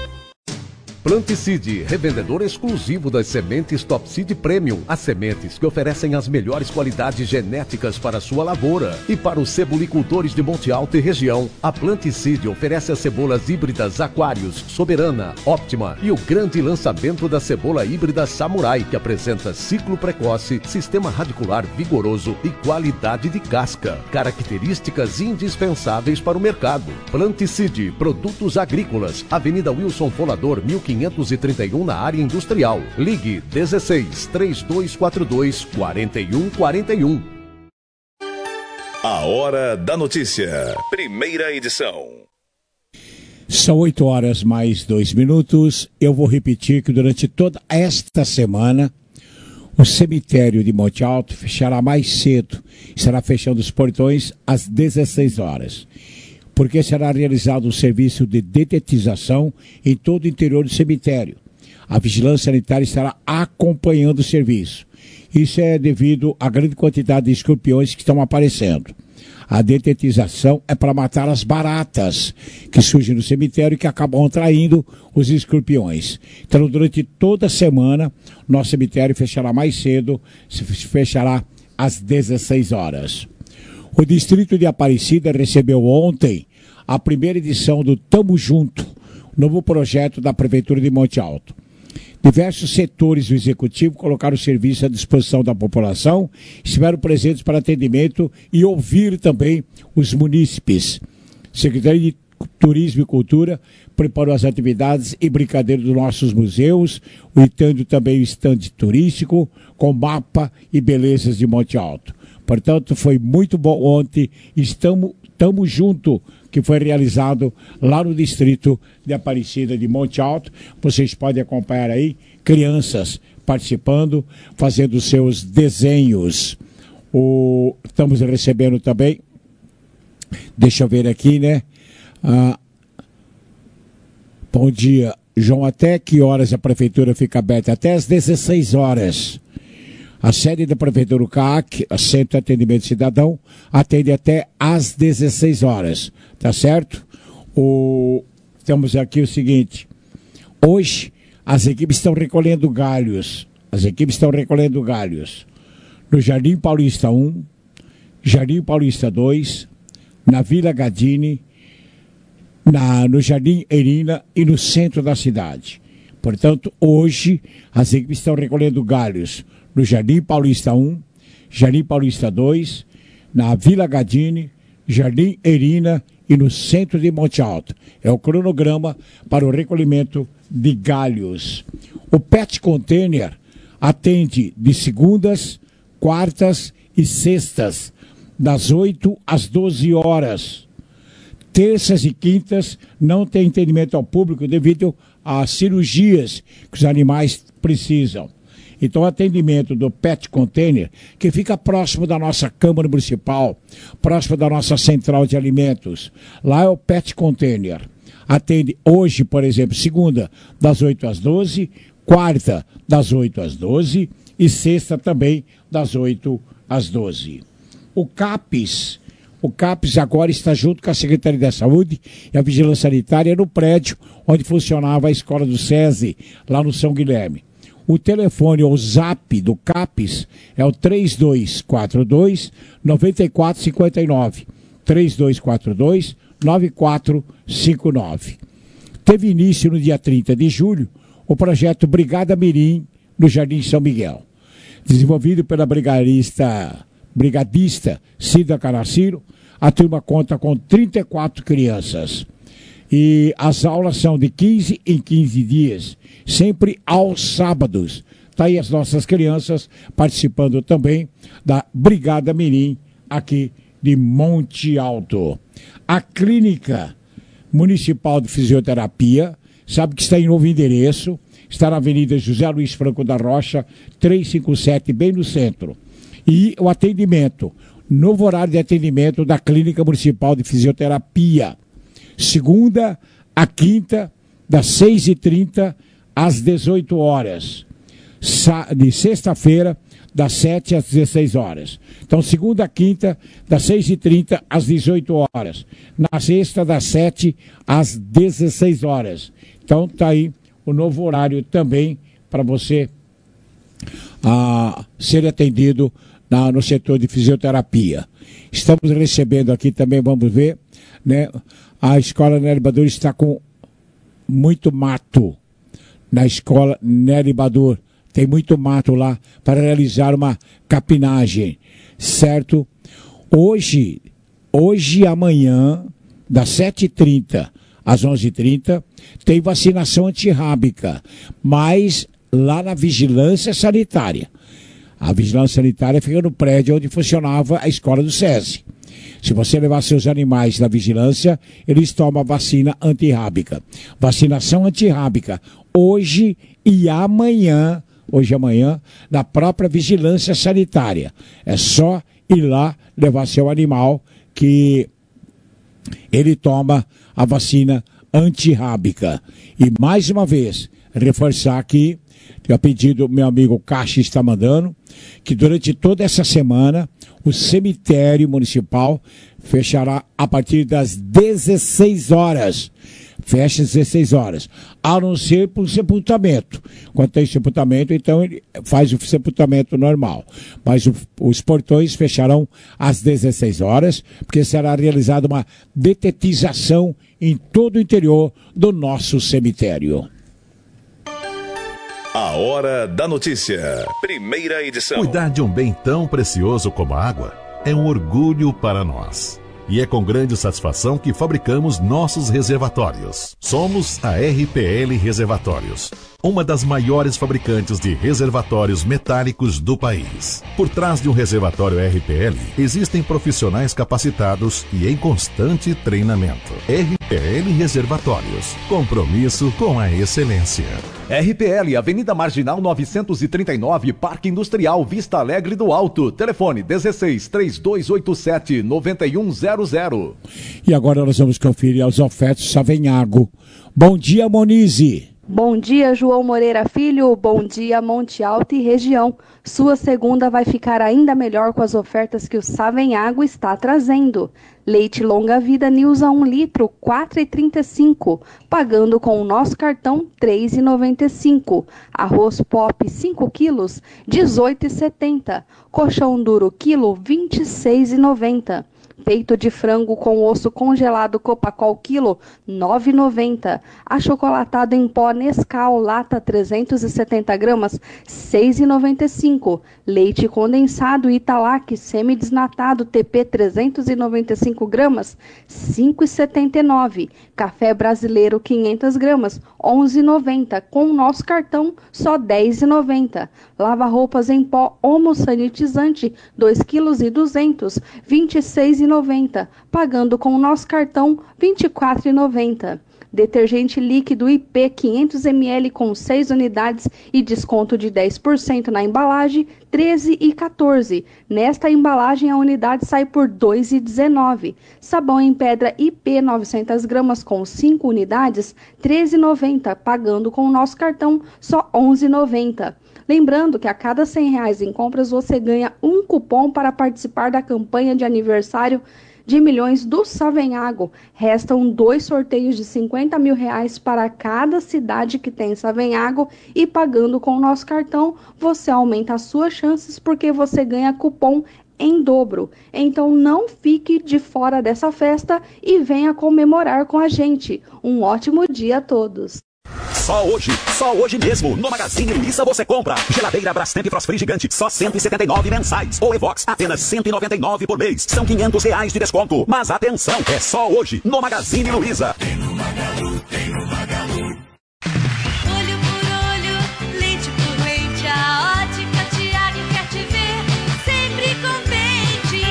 Planticide, revendedor exclusivo das sementes Top Seed Premium. As sementes que oferecem as melhores qualidades genéticas para a sua lavoura. E para os cebolicultores de Monte Alto e região, a Planticide oferece as cebolas híbridas Aquarius, Soberana, Óptima e o grande lançamento da cebola híbrida Samurai, que apresenta ciclo precoce, sistema radicular vigoroso e qualidade de casca. Características indispensáveis para o mercado. Planticide, produtos agrícolas, Avenida Wilson Folador, mil quinhentos e trinta e um, na área industrial. Ligue dezesseis três dois quatro dois quatro um quatro um.
A Hora da Notícia. Primeira edição.
São oito horas mais dois minutos. Eu vou repetir que durante toda esta semana o cemitério de Monte Alto fechará mais cedo. Estará fechando os portões às dezesseis horas. Porque será realizado um serviço de detetização em todo o interior do cemitério. A vigilância sanitária estará acompanhando o serviço. Isso é devido à grande quantidade de escorpiões que estão aparecendo. A detetização é para matar as baratas que surgem no cemitério e que acabam atraindo os escorpiões. Então, durante toda a semana, nosso cemitério fechará mais cedo, se fechará às dezesseis horas. O distrito de Aparecida recebeu ontem a primeira edição do Tamo Junto, novo projeto da Prefeitura de Monte Alto. Diversos setores do Executivo colocaram o serviço à disposição da população, estiveram presentes para atendimento e ouvir também os munícipes. Secretaria de Turismo e Cultura preparou as atividades e brincadeiras dos nossos museus, tendo também o estande turístico com mapa e belezas de Monte Alto. Portanto, foi muito bom ontem, estamos Tamo Junto, que foi realizado lá no distrito de Aparecida de Monte Alto. Vocês podem acompanhar aí crianças participando, fazendo seus desenhos. O... Estamos recebendo também, deixa eu ver aqui, né? Ah, bom dia, João. Até que horas a prefeitura fica aberta? Até às dezesseis horas. A sede da Prefeitura do C A C, a Centro de Atendimento Cidadão, atende até às dezesseis horas, tá certo? O... Temos aqui o seguinte, hoje as equipes estão recolhendo galhos, as equipes estão recolhendo galhos no Jardim Paulista um, Jardim Paulista dois, na Vila Gadini, na, no Jardim Erina e no centro da cidade. Portanto, hoje as equipes estão recolhendo galhos no Jardim Paulista um, Jardim Paulista dois, na Vila Gadini, Jardim Erina e no centro de Monte Alto. É o cronograma para o recolhimento de galhos. O Pet Container atende de segundas, quartas e sextas, das oito às doze horas. Terças e quintas não tem atendimento ao público devido às cirurgias que os animais precisam. Então, o atendimento do Pet Container, que fica próximo da nossa Câmara Municipal, próximo da nossa Central de Alimentos, lá é o Pet Container. Atende hoje, por exemplo, segunda, das oito às doze, quarta, das oito às doze e sexta também, das oito às doze. O CAPES, o CAPES agora está junto com a Secretaria da Saúde e a Vigilância Sanitária no prédio onde funcionava a escola do SESI, lá no São Guilherme. O telefone ou zap do CAPES é o três dois quatro dois, nove quatro cinco nove. três dois quatro dois, nove quatro cinco nove. Teve início no dia trinta de julho o projeto Brigada Mirim no Jardim São Miguel. Desenvolvido pela brigadista, brigadista Cida Caraciro, a turma conta com trinta e quatro crianças. E as aulas são de quinze em quinze dias, sempre aos sábados. Está aí as nossas crianças participando também da Brigada Mirim aqui de Monte Alto. A Clínica Municipal de Fisioterapia, sabe que está em novo endereço, está na Avenida José Luiz Franco da Rocha, trezentos e cinquenta e sete, bem no centro. E o atendimento, novo horário de atendimento da Clínica Municipal de Fisioterapia. Segunda a quinta, das seis e trinta às dezoito horas. De sexta-feira, das sete às dezesseis horas. Então, segunda a quinta, das seis e trinta às dezoito horas. Na sexta, das sete às dezesseis horas. Então, está aí o novo horário também para você ah, ser atendido na, no setor de fisioterapia. Estamos recebendo aqui também, vamos ver, né? A escola Nery Badur está com muito mato. Na escola Nery Badur tem muito mato lá para realizar uma capinagem, certo? Hoje, hoje e amanhã, das sete e trinta às onze e trinta, tem vacinação antirrábica, mas lá na vigilância sanitária. A vigilância sanitária fica no prédio onde funcionava a escola do SESI. Se você levar seus animais na vigilância, eles tomam a vacina antirrábica. Vacinação antirrábica hoje e amanhã, hoje e amanhã, na própria vigilância sanitária. É só ir lá levar seu animal que ele toma a vacina antirrábica. E mais uma vez, reforçar aqui, que a pedido do meu amigo Caixa está mandando, que durante toda essa semana o cemitério municipal fechará a partir das dezesseis horas. Fecha às dezesseis horas. A não ser por sepultamento. Quando tem sepultamento, então ele faz o sepultamento normal. Mas o, os portões fecharão às dezesseis horas, porque será realizada uma detetização em todo o interior do nosso cemitério.
A Hora da Notícia. Primeira edição.
Cuidar de um bem tão precioso como a água é um orgulho para nós. E é com grande satisfação que fabricamos nossos reservatórios. Somos a R P L Reservatórios, uma das maiores fabricantes de reservatórios metálicos do país. Por trás de um reservatório R P L, existem profissionais capacitados e em constante treinamento. R P L Reservatórios, compromisso com a excelência.
R P L, Avenida Marginal novecentos e trinta e nove, Parque Industrial, Vista Alegre do Alto. Telefone dezesseis, três dois oito sete, nove um zero zero.
E agora nós vamos conferir as ofertas Savenhago. Bom dia, Monize.
Bom dia, João Moreira Filho. Bom dia, Monte Alto e região. Sua segunda vai ficar ainda melhor com as ofertas que o Savenhago está trazendo. Leite longa vida Nilza um litro, quatro reais e trinta e cinco centavos, pagando com o nosso cartão três reais e noventa e cinco centavos. Arroz Pop cinco quilos, dezoito reais e setenta centavos. Colchão duro quilo, vinte e seis reais e noventa centavos. Peito de frango com osso congelado Copacol quilo, nove reais e noventa centavos. Achocolatado em pó Nescau, lata trezentos e setenta gramas, seis reais e noventa e cinco centavos. Leite condensado Italac semidesnatado T P trezentos e noventa e cinco gramas, cinco reais e setenta e nove centavos. Café brasileiro quinhentas gramas, onze reais e noventa centavos. Com o nosso cartão, só dez reais e noventa centavos. Lava roupas em pó Omo sanitizante, dois quilos e duzentos gramas, vinte e seis reais e noventa centavos. Pagando com o nosso cartão, vinte e quatro reais e noventa centavos. Detergente líquido I P quinhentos mililitros com seis unidades e desconto de dez por cento na embalagem, treze reais e quatorze centavos. Nesta embalagem a unidade sai por dois reais e dezenove centavos. Sabão em pedra I P novecentas gramas com cinco unidades, treze reais e noventa centavos. Pagando com o nosso cartão, só onze reais e noventa centavos. Lembrando que a cada cem reais em compras você ganha um cupom para participar da campanha de aniversário de milhões do Savenhago. Restam dois sorteios de cinquenta mil reais para cada cidade que tem Savenhago e pagando com o nosso cartão você aumenta as suas chances porque você ganha cupom em dobro. Então não fique de fora dessa festa e venha comemorar com a gente. Um ótimo dia a todos.
Só hoje, só hoje mesmo, no Magazine Luiza você compra geladeira Brastemp Frostfree gigante, só cento e setenta e nove mensais, ou Evox, apenas cento e noventa e nove por mês, são quinhentos reais de desconto. Mas atenção, é só hoje, no Magazine Luiza.
Tem no Magalu, tem no Magalu. Olho por olho, leite por leite, a ótica Tiago quer te ver sempre contente.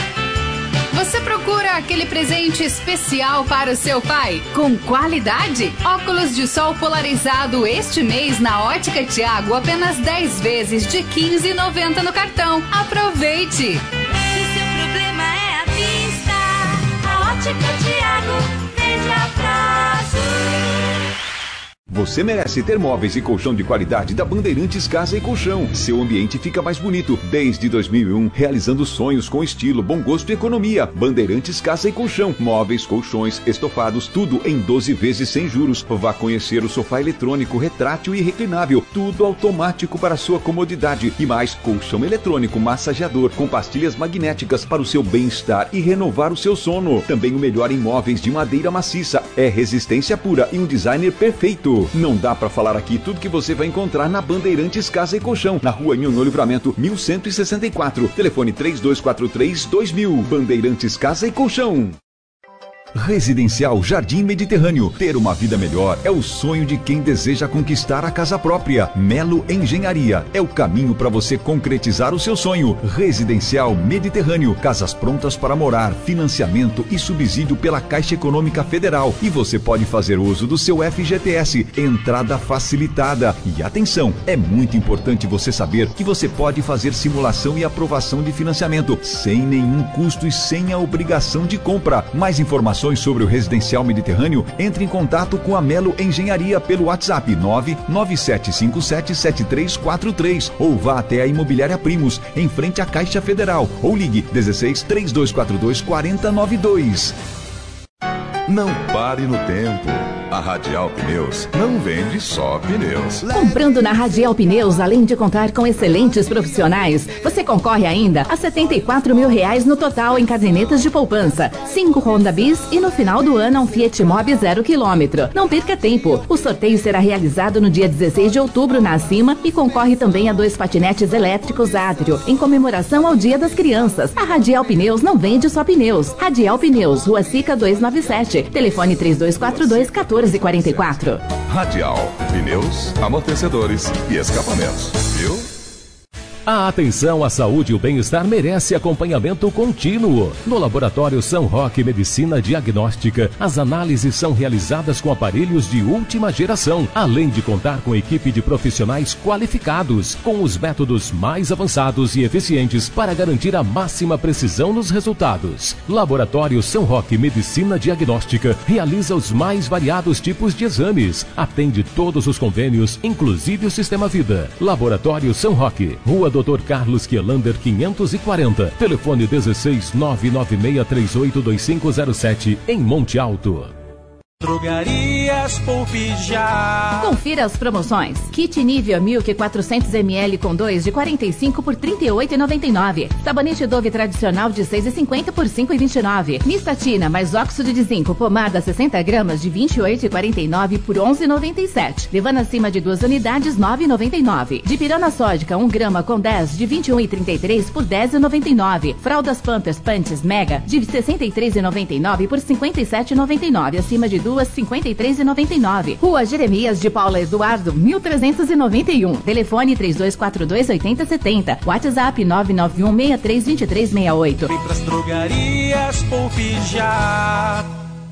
Você procura aquele presente especial para o seu pai? Com qualidade? Óculos de sol polarizado este mês na Ótica Tiago, apenas dez vezes de quinze reais e noventa centavos no cartão. Aproveite!
Se seu problema é a vista, a Ótica Tiago vende a prazo.
Você merece ter móveis e colchão de qualidade da Bandeirantes Casa e Colchão. Seu ambiente fica mais bonito. Desde dois mil e um, realizando sonhos com estilo, bom gosto e economia. Bandeirantes Casa e Colchão. Móveis, colchões, estofados, tudo em doze vezes sem juros. Vá conhecer o sofá eletrônico, retrátil e reclinável. Tudo automático para sua comodidade. E mais, colchão eletrônico massageador com pastilhas magnéticas para o seu bem-estar e renovar o seu sono. Também o melhor em móveis de madeira maciça. É resistência pura e um designer perfeito. Não dá pra falar aqui tudo que você vai encontrar na Bandeirantes Casa e Colchão, na rua Nhonhô Livramento, mil cento e sessenta e quatro. Telefone três dois quatro três, dois mil. Bandeirantes Casa e Colchão. Residencial Jardim Mediterrâneo. Ter uma vida melhor é o sonho de quem deseja conquistar a casa própria. Melo Engenharia é o caminho para você concretizar o seu sonho. Residencial Mediterrâneo. Casas prontas para morar, financiamento e subsídio pela Caixa Econômica Federal. E você pode fazer uso do seu F G T S. Entrada facilitada. E atenção, é muito importante você saber que você pode fazer simulação e aprovação de financiamento sem nenhum custo e sem a obrigação de compra. Mais informações sobre o Residencial Mediterrâneo, entre em contato com a Melo Engenharia pelo WhatsApp nove nove sete cinco sete sete três quatro três ou vá até a Imobiliária Primos, em frente à Caixa Federal, ou ligue dezesseis, três dois quatro dois, quatro zero nove dois.
Não pare no tempo. A Radial Pneus não vende só pneus.
Comprando na Radial Pneus, além de contar com excelentes profissionais, você concorre ainda a setenta e quatro mil reais no total em cadernetas de poupança, cinco Honda Bis e no final do ano um Fiat Mobi zero quilômetro. Não perca tempo. O sorteio será realizado no dia dezesseis de outubro na Acima e concorre também a dois patinetes elétricos Atrio, em comemoração ao Dia das Crianças. A Radial Pneus não vende só pneus. Radial Pneus, Rua Sica duzentos e noventa e sete. Telefone três dois quatro dois, um quatro quatro quatro.
Radial, pneus, amortecedores e escapamentos, viu?
A atenção à saúde e o bem-estar merece acompanhamento contínuo. No Laboratório São Roque Medicina Diagnóstica, as análises são realizadas com aparelhos de última geração, além de contar com equipe de profissionais qualificados, com os métodos mais avançados e eficientes para garantir a máxima precisão nos resultados. Laboratório São Roque Medicina Diagnóstica realiza os mais variados tipos de exames, atende todos os convênios, inclusive o Sistema Vida. Laboratório São Roque, Rua doutor Carlos Quielander quinhentos e quarenta, telefone dezesseis nove nove seis três oito dois cinco zero sete, em Monte Alto.
Drogarias Poupe Já.
Confira as promoções. Kit Nivea Milk quatrocentos mililitros com dois de quarenta e cinco por trinta e oito reais e noventa e nove centavos. Sabonete Dove tradicional de seis reais e cinquenta centavos por cinco reais e vinte e nove centavos. Mistatina mais óxido de zinco pomada sessenta gramas de vinte e oito reais e quarenta e nove centavos por onze reais e noventa e sete centavos. Levando acima de duas unidades nove reais e noventa e nove centavos. Dipirona sódica um grama com dez de vinte e um reais e trinta e três centavos por dez reais e noventa e nove centavos. Fraldas Pampers Panties Mega de sessenta e três reais e noventa e nove centavos por cinquenta e sete reais e noventa e nove centavos. Acima de duas cinquenta e três reais e noventa e nove centavos. Rua Jeremias de Paula Eduardo mil trezentos e noventa e um. Telefone três dois quatro dois oito zero sete zero. WhatsApp nove nove um seis três dois três seis oito.
Vem pras Drogarias Poupe Já.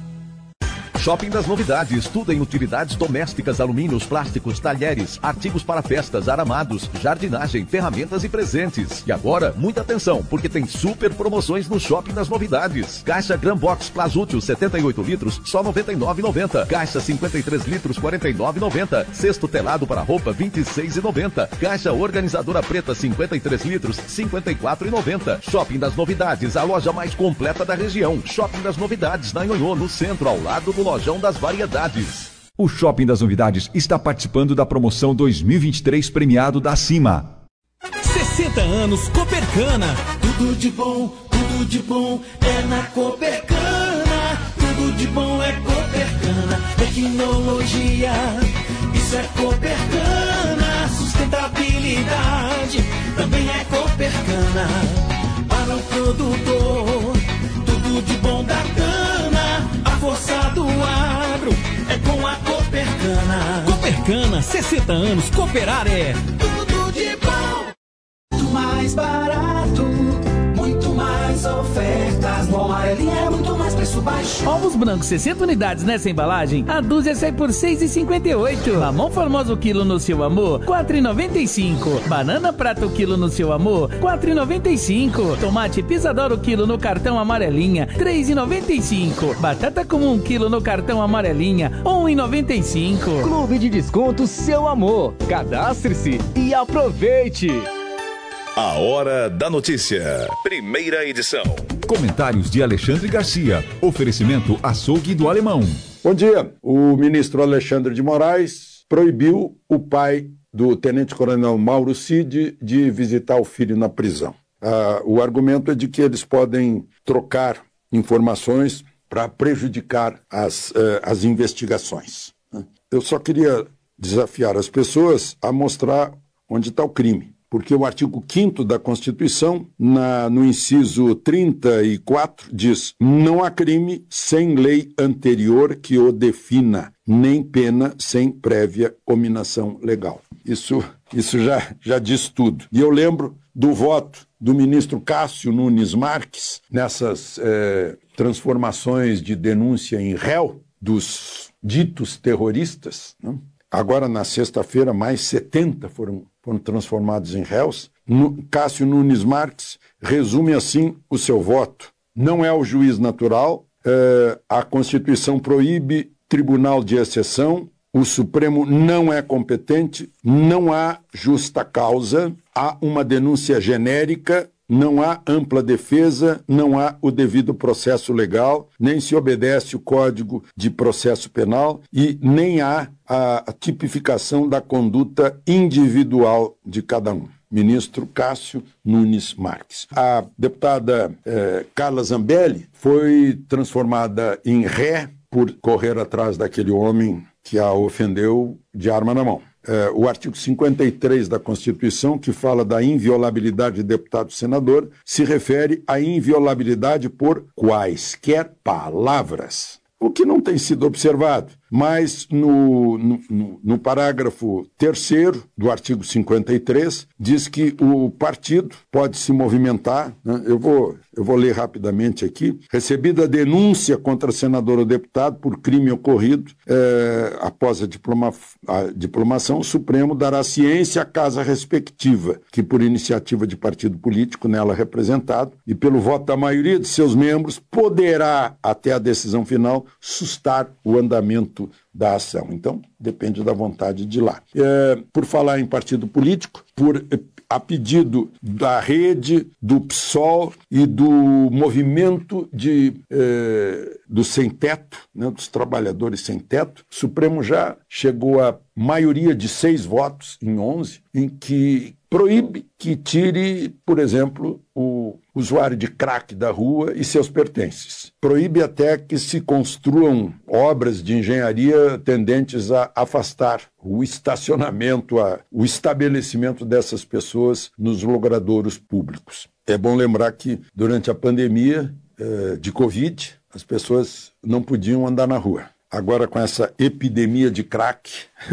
Shopping das Novidades, tudo em utilidades domésticas, alumínios, plásticos, talheres, artigos para festas, aramados, jardinagem, ferramentas e presentes. E agora, muita atenção, porque tem super promoções no Shopping das Novidades. Caixa Gran Box Plasútil setenta e oito litros, só noventa e nove reais e noventa centavos. Caixa cinquenta e três litros, quarenta e nove reais e noventa centavos. Cesto telado para roupa, vinte e seis reais e noventa centavos. Caixa organizadora preta cinquenta e três litros, cinquenta e quatro reais e noventa centavos. Shopping das Novidades, a loja mais completa da região. Shopping das Novidades, na Nhonhô, no centro, ao lado do Lojão das Variedades.
O Shopping das Novidades está participando da promoção dois mil e vinte e três premiado da Cima.
sessenta anos Copercana, tudo de bom, tudo de bom é na Copercana. Tudo de bom é Copercana, tecnologia, isso é Copercana. Sustentabilidade também é Copercana. Para o produtor, tudo de bom da cana, a força do agro é com a Copercana. Copercana, sessenta anos, cooperar é tudo de bom. Muito mais barato, muito mais ofertas. No Amarelinha é muito mais preço baixo.
Ovos brancos sessenta unidades nessa embalagem, a dúzia sai por seis reais e cinquenta e oito centavos. Mamão formoso quilo no seu amor, quatro reais e noventa e cinco centavos. Banana prata o quilo no seu amor, quatro reais e noventa e cinco centavos. Tomate Pisador o quilo no cartão Amarelinha, três reais e noventa e cinco centavos. Batata comum quilo no cartão Amarelinha, um real e noventa e cinco centavos.
Clube de Desconto Seu Amor. Cadastre-se e aproveite.
A Hora da Notícia. Primeira edição.
Comentários de Alexandre Garcia. Oferecimento Açougue do Alemão.
Bom dia. O ministro Alexandre de Moraes proibiu o pai do tenente-coronel Mauro Cid de visitar o filho na prisão. Ah, o argumento é de que eles podem trocar informações para prejudicar as, eh, as investigações. Eu só queria desafiar as pessoas a mostrar onde está o crime. Porque o artigo quinto da Constituição, na, no inciso trinta e quatro, diz: não há crime sem lei anterior que o defina, nem pena sem prévia cominação legal. Isso, isso já, já diz tudo. E eu lembro do voto do ministro Cássio Nunes Marques nessas eh, transformações de denúncia em réu dos ditos terroristas, né? Agora, na sexta-feira, mais setenta foram, foram transformados em réus. No, Cássio Nunes Marques resume assim o seu voto. Não é o juiz natural, é, a Constituição proíbe tribunal de exceção, o Supremo não é competente, não há justa causa, há uma denúncia genérica, não há ampla defesa, não há o devido processo legal, nem se obedece o Código de Processo Penal e nem há a tipificação da conduta individual de cada um. Ministro Cássio Nunes Marques. A deputada eh, Carla Zambelli foi transformada em ré por correr atrás daquele homem que a ofendeu de arma na mão. É, o artigo cinquenta e três da Constituição, que fala da inviolabilidade de deputado e senador, se refere à inviolabilidade por quaisquer palavras. O que não tem sido observado mas no, no, no, no parágrafo terceiro do artigo cinquenta e três diz que o partido pode se movimentar, né? eu, vou, eu vou ler rapidamente aqui. Recebida a denúncia contra senador ou deputado por crime ocorrido é, após a, diploma, a diplomação, o Supremo dará ciência à casa respectiva, que por iniciativa de partido político nela representado e pelo voto da maioria de seus membros poderá, até a decisão final, sustar o andamento da ação. Então, depende da vontade de lá. É, por falar em partido político, por, a pedido da rede, do P SOL e do movimento de, é, do sem-teto, né, dos trabalhadores sem-teto, o Supremo já chegou a maioria de seis votos em onze, em que proíbe que tire, por exemplo, o usuário de crack da rua e seus pertences. Proíbe até que se construam obras de engenharia tendentes a afastar o estacionamento, a, o estabelecimento dessas pessoas nos logradouros públicos. É bom lembrar que durante a pandemia eh, de Covid, as pessoas não podiam andar na rua. Agora, com essa epidemia de crack,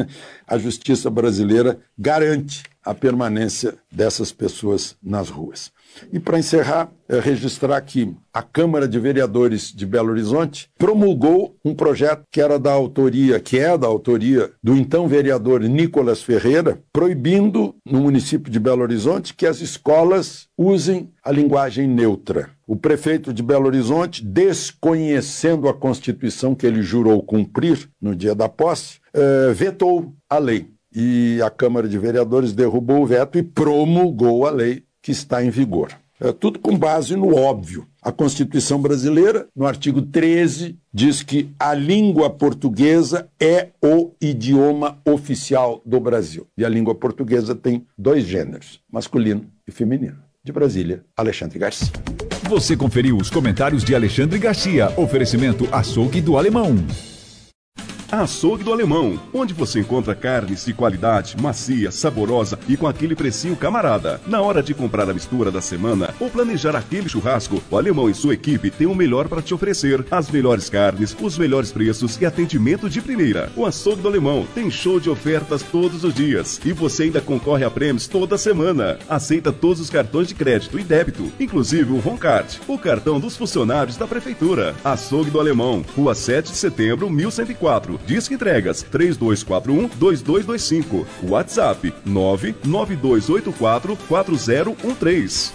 a justiça brasileira garante a permanência dessas pessoas nas ruas. E, para encerrar, é registrar que a Câmara de Vereadores de Belo Horizonte promulgou um projeto que era da autoria, que é da autoria do então vereador Nicolas Ferreira, proibindo no município de Belo Horizonte que as escolas usem a linguagem neutra. O prefeito de Belo Horizonte, desconhecendo a Constituição que ele jurou cumprir no dia da posse, eh, vetou a lei. E a Câmara de Vereadores derrubou o veto e promulgou a lei que está em vigor. É tudo com base no óbvio. A Constituição brasileira, no artigo treze, diz que a língua portuguesa é o idioma oficial do Brasil. E a língua portuguesa tem dois gêneros, masculino e feminino. De Brasília, Alexandre Garcia.
Você conferiu os comentários de Alexandre Garcia. Oferecimento Açougue do Alemão.
Açougue do Alemão, onde você encontra carnes de qualidade, macia, saborosa e com aquele precinho camarada. Na hora de comprar a mistura da semana ou planejar aquele churrasco, o Alemão e sua equipe têm o melhor para te oferecer. As melhores carnes, os melhores preços e atendimento de primeira. O Açougue do Alemão tem show de ofertas todos os dias e você ainda concorre a prêmios toda semana. Aceita todos os cartões de crédito e débito, inclusive o Roncard, o cartão dos funcionários da Prefeitura. Açougue do Alemão, Rua sete de setembro, mil cento e quatro. Disque entregas três dois quatro um, dois dois dois cinco. WhatsApp nove nove dois oito quatro, quatro zero um três.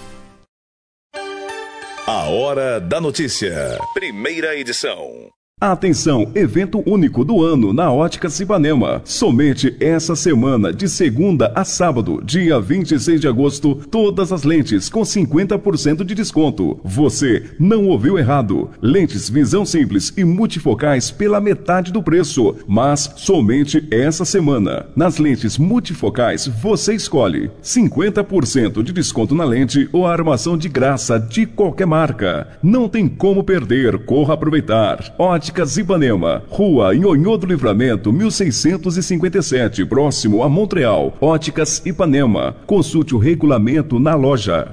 A Hora da Notícia. Primeira edição.
Atenção, evento único do ano na Óticas Ipanema. Somente essa semana, de segunda a sábado, dia vinte e seis de agosto, todas as lentes com cinquenta por cento de desconto. Você não ouviu errado. Lentes visão simples e multifocais pela metade do preço, mas somente essa semana. Nas lentes multifocais, você escolhe cinquenta por cento de desconto na lente ou a armação de graça de qualquer marca. Não tem como perder, corra aproveitar. Óticas Ipanema, Rua Nhonhô do Livramento, mil seiscentos e cinquenta e sete, próximo a Montreal. Óticas Ipanema. Consulte o regulamento na loja.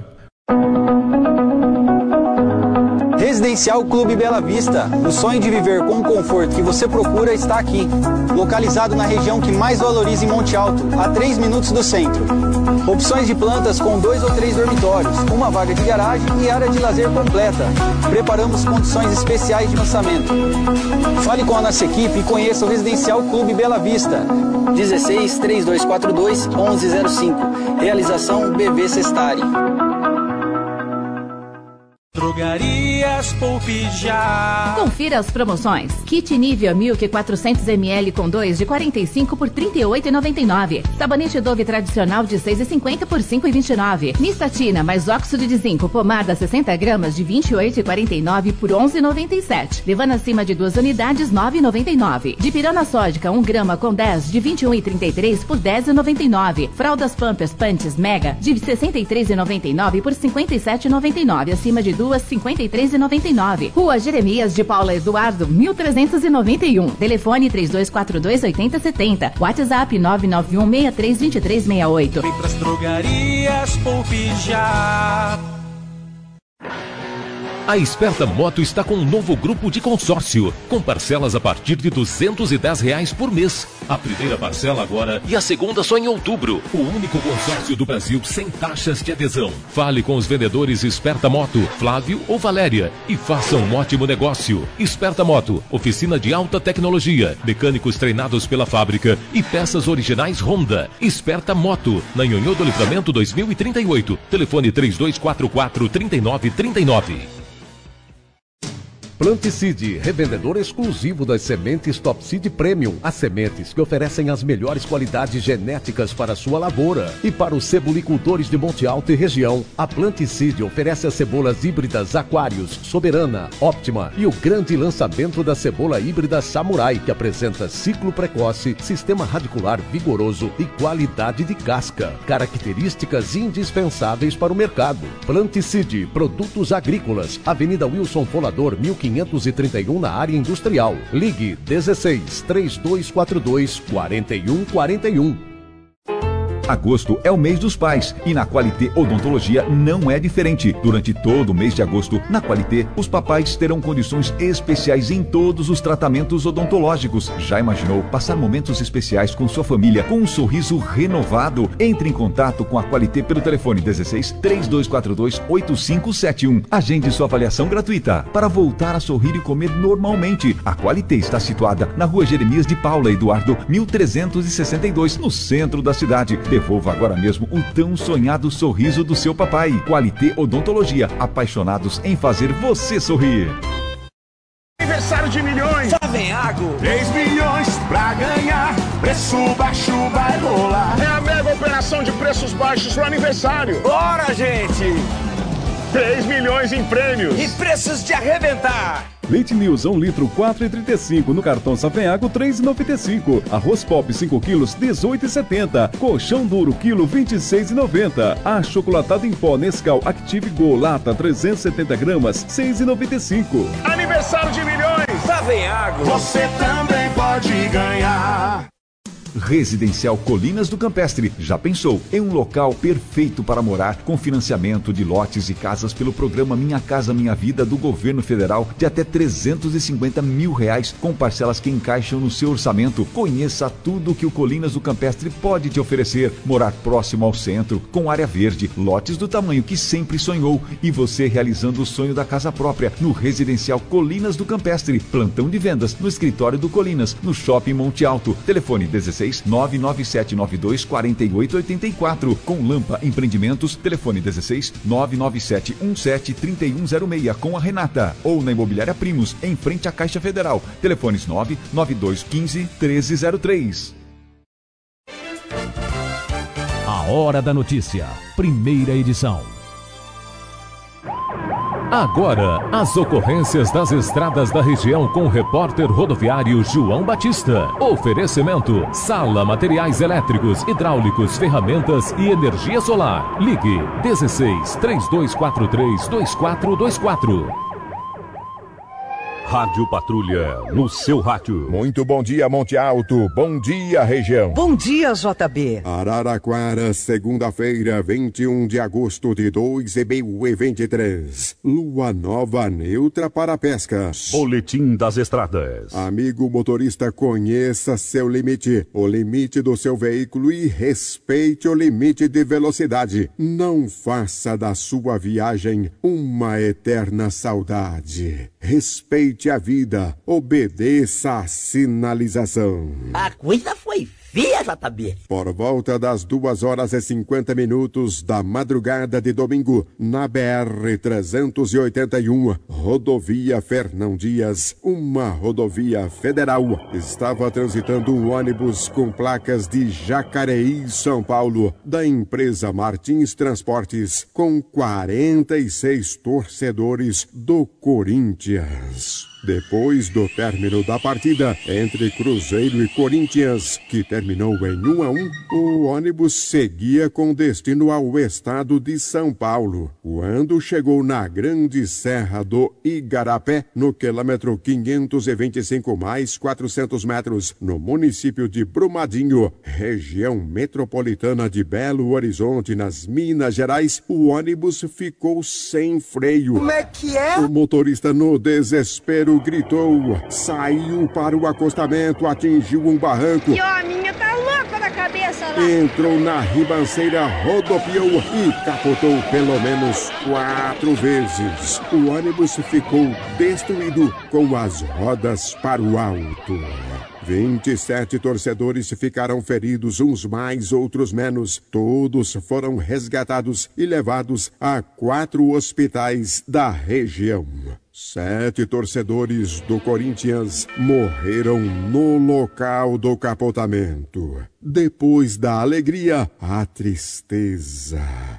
Residencial Clube Bela Vista. O sonho de viver com o conforto que você procura está aqui. Localizado na região que mais valoriza em Monte Alto, a três minutos do centro. Opções de plantas com dois ou três dormitórios, uma vaga de garagem e área de lazer completa. Preparamos condições especiais de lançamento. Fale com a nossa equipe e conheça o Residencial Clube Bela Vista. dezesseis, três dois quatro dois, onze zero cinco. Realização B V Sestari.
Drogarias Poupe Já.
Confira as promoções. Kit Nivea Milk quatrocentos mililitros com dois de quarenta e cinco por trinta e oito reais e noventa e nove centavos. Sabonete Dove tradicional de seis reais e cinquenta por cinco reais e vinte e nove centavos. Nistatina mais óxido de zinco pomada sessenta gramas de vinte e oito reais e quarenta e nove centavos por onze reais e noventa e sete centavos. Levando acima de duas unidades nove reais e noventa e nove centavos. Dipirona sódica um grama com dez de vinte e um reais e trinta e três centavos por dez reais e noventa e nove centavos. Fraldas Pampers Panties Mega de sessenta e três reais e noventa e nove centavos por cinquenta e sete reais e noventa e nove centavos. Acima de duas, cinquenta e três reais e noventa e nove centavos. Rua Jeremias de Paula Eduardo, mil trezentos e noventa e um. Telefone três dois quatro dois, oito zero sete zero. WhatsApp nove nove um, seis três dois três seis oito.
Vem pras drogarias Poupe Já.
A Esperta Moto está com um novo grupo de consórcio, com parcelas a partir de duzentos e dez reais por mês. A primeira parcela agora e a segunda só em outubro. O único consórcio do Brasil sem taxas de adesão. Fale com os vendedores Esperta Moto, Flávio ou Valéria, e faça um ótimo negócio. Esperta Moto, oficina de alta tecnologia, mecânicos treinados pela fábrica e peças originais Honda. Esperta Moto, na Nhonhô do Livramento dois mil e trinta e oito. Telefone três dois quatro quatro, três nove três nove.
Planticide, revendedor exclusivo das sementes Top Seed Premium. As sementes que oferecem as melhores qualidades genéticas para a sua lavoura. E para os cebolicultores de Monte Alto e região, a Planticide oferece as cebolas híbridas Aquários, Soberana, Óptima e o grande lançamento da cebola híbrida Samurai, que apresenta ciclo precoce, sistema radicular vigoroso e qualidade de casca. Características indispensáveis para o mercado. Planticide, produtos agrícolas, Avenida Wilson Folador, mil quinhentos e trinta e um, na área industrial. Ligue dezesseis, três dois quatro dois, quatro um quatro um.
Agosto é o mês dos pais e na Qualité Odontologia não é diferente. Durante todo o mês de agosto, na Qualité, os papais terão condições especiais em todos os tratamentos odontológicos. Já imaginou passar momentos especiais com sua família com um sorriso renovado? Entre em contato com a Qualité pelo telefone dezesseis, três dois quatro dois, oito cinco sete um. Agende sua avaliação gratuita para voltar a sorrir e comer normalmente. A Qualité está situada na Rua Jeremias de Paula Eduardo, mil trezentos e sessenta e dois, no centro da cidade. Devolva agora mesmo o tão sonhado sorriso do seu papai. Qualité Odontologia, apaixonados em fazer você sorrir.
Aniversário de milhões.
Savenhago.
três milhões pra ganhar. Preço baixo vai rolar. É a mega operação de preços baixos no aniversário.
Bora, gente.
três milhões em prêmios.
E preços de arrebentar.
Leite News um litro quatro reais e trinta e cinco centavos, no cartão Savenhago três reais e noventa e cinco centavos. Arroz Pop cinco quilos dezoito reais e setenta centavos. Colchão duro quilo vinte e seis reais e noventa centavos. Achocolatado em pó Nescau Active Go lata trezentos e setenta gramas seis reais e noventa e cinco centavos.
Aniversário de milhões.
Savenhago.
Você também pode ganhar.
Residencial Colinas do Campestre. Já pensou em um local perfeito para morar, com financiamento de lotes e casas pelo programa Minha Casa Minha Vida do governo federal de até trezentos e cinquenta mil reais, com parcelas que encaixam no seu orçamento. Conheça tudo que o Colinas do Campestre pode te oferecer. Morar próximo ao centro, com área verde, lotes do tamanho que sempre sonhou e você realizando o sonho da casa própria no Residencial Colinas do Campestre. Plantão de vendas no escritório do Colinas, no Shopping Monte Alto. Telefone dezesseis, nove nove sete nove dois, quatro oito oito quatro. Com Lampa Empreendimentos, telefone dezesseis, nove nove sete um sete, três um zero seis, com a Renata. Ou na Imobiliária Primos, em frente à Caixa Federal. Telefones nove nove dois um cinco, treze zero três.
A Hora da Notícia, primeira edição. Agora, as ocorrências das estradas da região com o repórter rodoviário João Batista. Oferecimento: Sala Materiais Elétricos, Hidráulicos, Ferramentas e Energia Solar. Ligue dezesseis, três dois quatro três, dois quatro dois quatro.
Rádio Patrulha, no seu rádio.
Muito bom dia, Monte Alto. Bom dia, região.
Bom dia, J B.
Araraquara, segunda-feira, vinte e um de agosto de dois mil e vinte e três. Lua nova neutra para pescas.
Boletim das estradas.
Amigo motorista, conheça seu limite, o limite do seu veículo e respeite o limite de velocidade. Não faça da sua viagem uma eterna saudade. Respeite a vida, obedeça a sinalização.
A coisa foi feia, J B.
Por volta das duas horas e cinquenta minutos da madrugada de domingo, na B R trezentos e oitenta e um, rodovia Fernão Dias, uma rodovia federal, estava transitando um ônibus com placas de Jacareí, São Paulo, da empresa Martins Transportes, com quarenta e seis torcedores do Corinthians. Depois do término da partida entre Cruzeiro e Corinthians, que terminou em um a um, o ônibus seguia com destino ao estado de São Paulo. Quando chegou na Grande Serra do Igarapé, no quilômetro quinhentos e vinte e cinco mais quatrocentos metros, no município de Brumadinho, região metropolitana de Belo Horizonte, nas Minas Gerais, o ônibus ficou sem freio.
Como é que é?
O motorista, no desespero, gritou, saiu para o acostamento, atingiu um barranco.
E a minha tá louca da cabeça lá.
Entrou na ribanceira, rodopiou e capotou pelo menos quatro vezes. O ônibus ficou destruído com as rodas para o alto. vinte e sete torcedores ficaram feridos, uns mais, outros menos. Todos foram resgatados e levados a quatro hospitais da região. Sete torcedores do Corinthians morreram no local do capotamento. Depois da alegria, a tristeza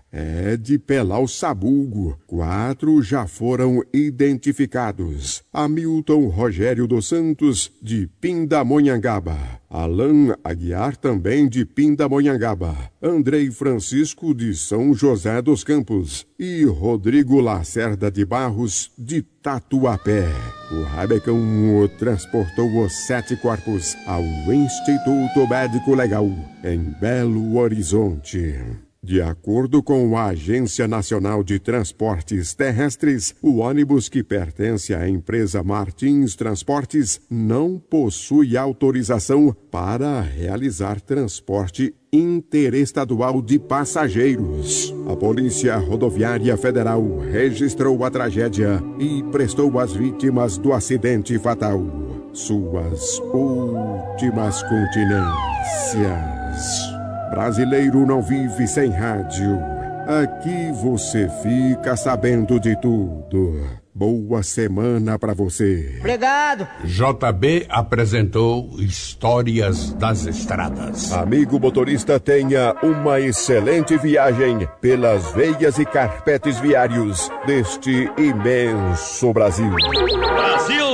é de Pelau Sabugo. Quatro já foram identificados. Hamilton Rogério dos Santos, de Pindamonhangaba. Alan Aguiar, também de Pindamonhangaba. Andrei Francisco, de São José dos Campos. E Rodrigo Lacerda de Barros, de Tatuapé. O Rabecão transportou os sete corpos ao Instituto Médico Legal, em Belo Horizonte. De acordo com a Agência Nacional de Transportes Terrestres, o ônibus, que pertence à empresa Martins Transportes, não possui autorização para realizar transporte interestadual de passageiros. A Polícia Rodoviária Federal registrou a tragédia e prestou às vítimas do acidente fatal suas últimas continências. Brasileiro não vive sem rádio. Aqui você fica sabendo de tudo. Boa semana pra você.
Obrigado.
J B apresentou Histórias das Estradas.
Amigo motorista, tenha uma excelente viagem pelas veias e carpetes viários deste imenso Brasil.
Brasil!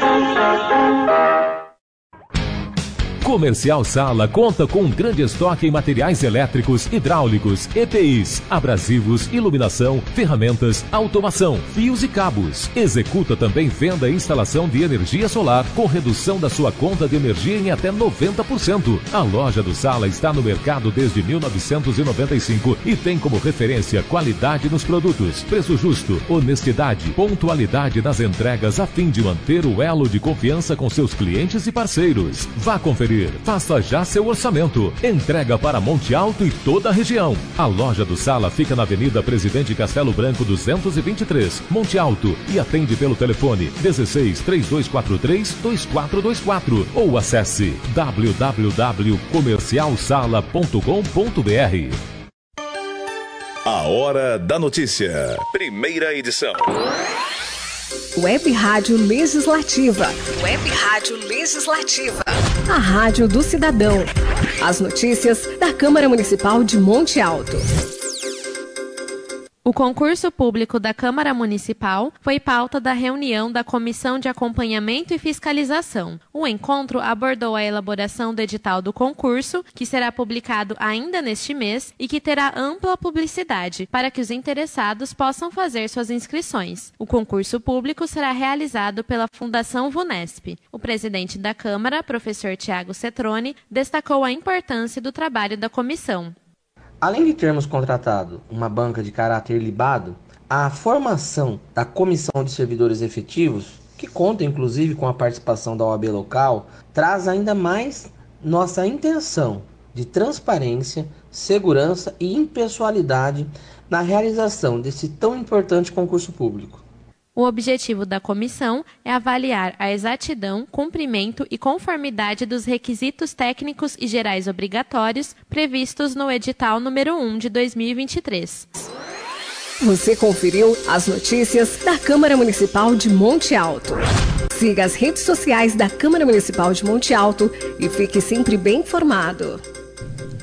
Comercial Sala conta com um grande estoque em materiais elétricos, hidráulicos, E P Is, abrasivos, iluminação, ferramentas, automação, fios e cabos. Executa também venda e instalação de energia solar com redução da sua conta de energia em até noventa por cento. A loja do Sala está no mercado desde mil novecentos e noventa e cinco e tem como referência qualidade nos produtos, preço justo, honestidade, pontualidade nas entregas a fim de manter o elo de confiança com seus clientes e parceiros. Vá conferir. Faça já seu orçamento. Entrega para Monte Alto e toda a região. A loja do Sala fica na Avenida Presidente Castelo Branco duzentos e vinte e três, Monte Alto, e atende pelo telefone dezesseis, três dois quatro três, dois quatro dois quatro ou acesse w w w ponto comercial sala ponto com ponto b r.
A Hora da Notícia. Primeira edição.
Web Rádio Legislativa. Web Rádio Legislativa. A Rádio do Cidadão. As notícias da Câmara Municipal de Monte Alto.
O concurso público da Câmara Municipal foi pauta da reunião da Comissão de Acompanhamento e Fiscalização. O encontro abordou a elaboração do edital do concurso, que será publicado ainda neste mês e que terá ampla publicidade para que os interessados possam fazer suas inscrições. O concurso público será realizado pela Fundação VUNESP. O presidente da Câmara, professor Tiago Cetrone, destacou a importância do trabalho da comissão.
Além de termos contratado uma banca de caráter libado, a formação da Comissão de Servidores Efetivos, que conta inclusive com a participação da O A B local, traz ainda mais nossa intenção de transparência, segurança e impessoalidade na realização desse tão importante concurso público.
O objetivo da comissão é avaliar a exatidão, cumprimento e conformidade dos requisitos técnicos e gerais obrigatórios previstos no edital número um de dois mil e vinte e três.
Você conferiu as notícias da Câmara Municipal de Monte Alto. Siga as redes sociais da Câmara Municipal de Monte Alto e fique sempre bem informado.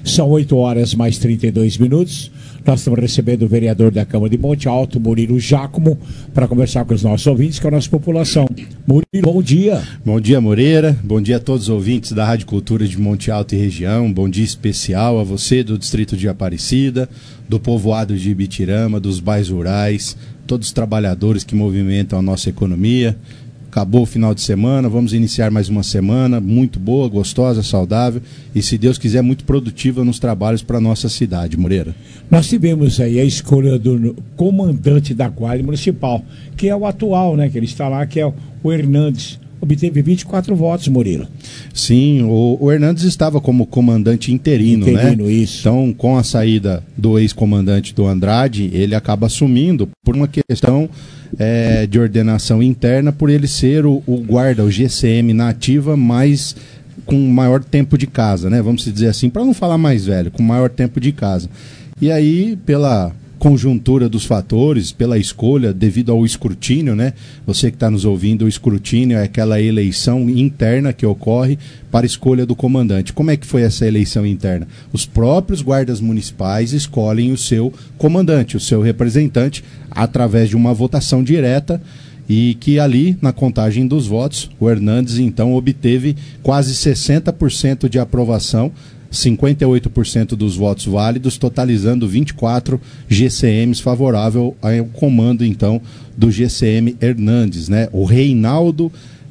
São oito horas mais trinta e dois minutos. Nós estamos recebendo o vereador da Câmara de Monte Alto, Murilo Giacomo, para conversar com os nossos ouvintes, com a nossa população. Murilo, bom dia.
Bom dia, Moreira. Bom dia a todos os ouvintes da Rádio Cultura de Monte Alto e região. Bom dia especial a você do Distrito de Aparecida, do povoado de Ibitirama, dos bairros rurais, todos os trabalhadores que movimentam a nossa economia. Acabou o final de semana, vamos iniciar mais uma semana muito boa, gostosa, saudável e, se Deus quiser, muito produtiva nos trabalhos para a nossa cidade, Moreira.
Nós tivemos aí a escolha do comandante da Guarda Municipal, que é o atual, né, que ele está lá, que é o Hernandes. Obteve vinte e quatro votos, Murilo.
Sim, o, o Hernandes estava como comandante interino, interino, né?
Isso.
Então, com a saída do ex-comandante do Andrade, ele acaba assumindo por uma questão é, de ordenação interna, por ele ser o, o guarda, o G C M na ativa, mais com maior tempo de casa, né? Vamos dizer assim, para não falar mais velho, com maior tempo de casa. E aí, pela conjuntura dos fatores, pela escolha, devido ao escrutínio, né? Você que está nos ouvindo, o escrutínio é aquela eleição interna que ocorre para a escolha do comandante. Como é que foi essa eleição interna? Os próprios guardas municipais escolhem o seu comandante, o seu representante, através de uma votação direta, e que ali, na contagem dos votos, o Hernandes, então, obteve quase sessenta por cento de aprovação, cinquenta e oito por cento dos votos válidos, totalizando vinte e quatro G C Ms favorável ao comando, então, do G C M Hernandes, né? O Reinaldo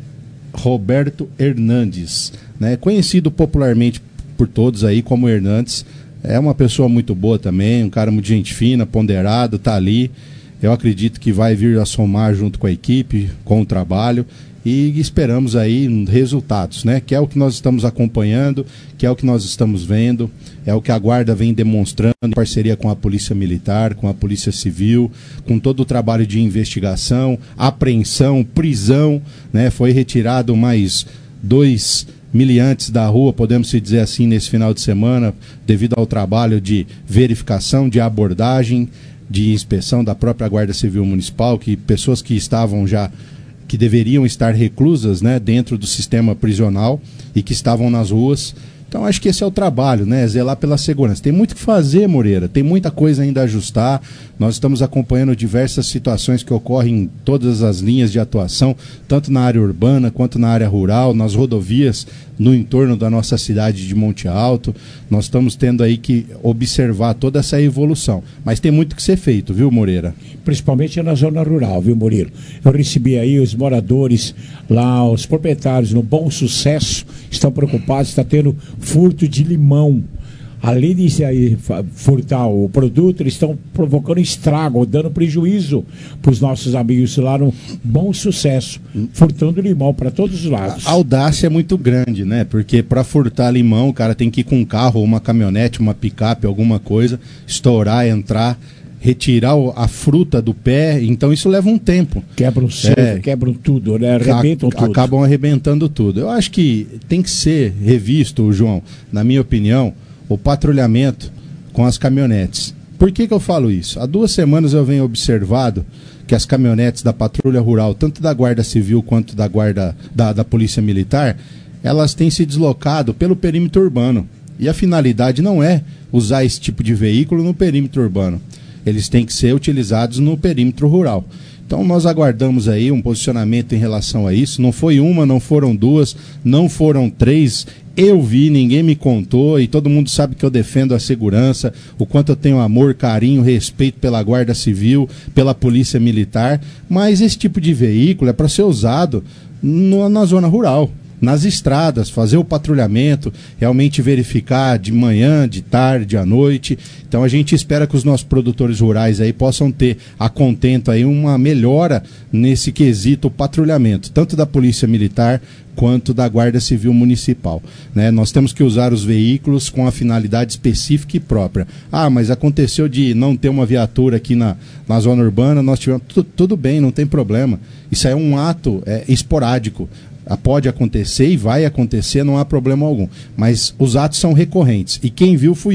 Roberto Hernandes, né? Conhecido popularmente por todos aí como Hernandes. É uma pessoa muito boa também, um cara muito gente fina, ponderado, tá ali. Eu acredito que vai vir a somar junto com a equipe, com o trabalho, e esperamos aí resultados, né? Que é o que nós estamos acompanhando, que é o que nós estamos vendo, é o que a Guarda vem demonstrando em parceria com a Polícia Militar, com a Polícia Civil, com todo o trabalho de investigação, apreensão, prisão, né? Foi retirado mais dois miliantes da rua, podemos se dizer assim, nesse final de semana, devido ao trabalho de verificação, de abordagem, de inspeção da própria Guarda Civil Municipal, que pessoas que estavam já que deveriam estar reclusas, né, dentro do sistema prisional e que estavam nas ruas. Então, acho que esse é o trabalho, né? Zelar pela segurança. Tem muito o que fazer, Moreira, tem muita coisa ainda a ajustar. Nós estamos acompanhando diversas situações que ocorrem em todas as linhas de atuação, tanto na área urbana quanto na área rural, nas rodovias no entorno da nossa cidade de Monte Alto. Nós estamos tendo aí que observar toda essa evolução. Mas tem muito que ser feito, viu, Moreira?
Principalmente na zona rural, viu, Murilo? Eu recebi aí os moradores lá, os proprietários no Bom Sucesso, estão preocupados, está tendo furto de limão. Além de aí, furtar o produto, eles estão provocando estrago, dando prejuízo para os nossos amigos lá no Bom Sucesso, furtando limão para todos os lados.
A audácia é muito grande, né? Porque para furtar limão, o cara tem que ir com um carro, uma caminhonete, uma picape, alguma coisa, estourar, entrar, retirar a fruta do pé, então isso leva um tempo.
Quebram o cedo, é, quebram tudo, né? Arrebentam
a,
tudo.
Acabam arrebentando tudo. Eu acho que tem que ser revisto, João, na minha opinião, o patrulhamento com as caminhonetes. Por que que eu falo isso? Há duas semanas eu venho observado que as caminhonetes da patrulha rural, tanto da Guarda Civil quanto da Guarda da, da Polícia Militar, elas têm se deslocado pelo perímetro urbano. E a finalidade não é usar esse tipo de veículo no perímetro urbano. Eles têm que ser utilizados no perímetro rural. Então nós aguardamos aí um posicionamento em relação a isso. Não foi uma, não foram duas, não foram três. Eu vi, ninguém me contou, e todo mundo sabe que eu defendo a segurança, o quanto eu tenho amor, carinho, respeito pela Guarda Civil, pela Polícia Militar, mas esse tipo de veículo é para ser usado no, na zona rural, nas estradas, fazer o patrulhamento, realmente verificar de manhã, de tarde, à noite. Então a gente espera que os nossos produtores rurais aí possam ter a contento aí uma melhora nesse quesito patrulhamento, tanto da Polícia Militar quanto da Guarda Civil Municipal, né? Nós temos que usar os veículos com a finalidade específica e própria. Ah, mas aconteceu de não ter uma viatura aqui na, na zona urbana, nós tivemos... Tudo, tudo bem, não tem problema. Isso aí é um ato é, esporádico. Pode acontecer e vai acontecer, não há problema algum. Mas os atos são recorrentes. E quem viu fui eu.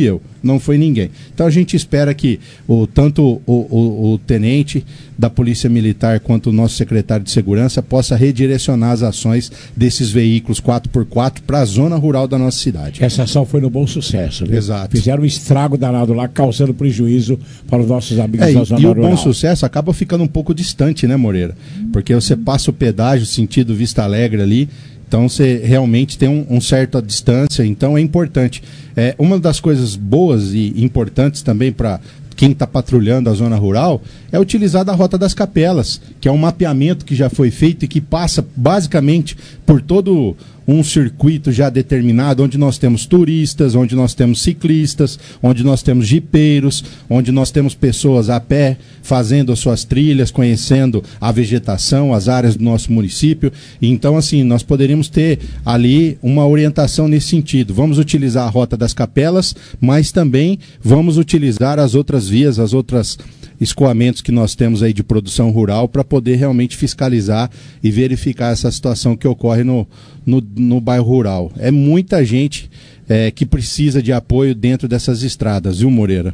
não foi ninguém. Então a gente espera que o, tanto o, o, o tenente da Polícia Militar quanto o nosso secretário de Segurança possa redirecionar as ações desses veículos quatro por quatro para a zona rural da nossa cidade.
Essa ação foi no Bom Sucesso, viu?
Exato.
Fizeram um estrago danado lá, causando prejuízo para os nossos amigos
é,
da zona
e
rural.
E o Bom Sucesso acaba ficando um pouco distante, né, Moreira? Porque você passa o pedágio sentido Vista Alegre ali, então você realmente tem um, um certa distância, então é importante. É, uma das coisas boas e importantes também para quem está patrulhando a zona rural é utilizar da Rota das Capelas, que é um mapeamento que já foi feito e que passa basicamente por todo um circuito já determinado, onde nós temos turistas, onde nós temos ciclistas, onde nós temos jipeiros, onde nós temos pessoas a pé fazendo as suas trilhas, conhecendo a vegetação, as áreas do nosso município. Então, assim, nós poderíamos ter ali uma orientação nesse sentido. Vamos utilizar a Rota das Capelas, mas também vamos utilizar as outras vias, as outras escoamentos que nós temos aí de produção rural para poder realmente fiscalizar e verificar essa situação que ocorre no, no, no bairro rural. É muita gente é, que precisa de apoio dentro dessas estradas, viu, Moreira?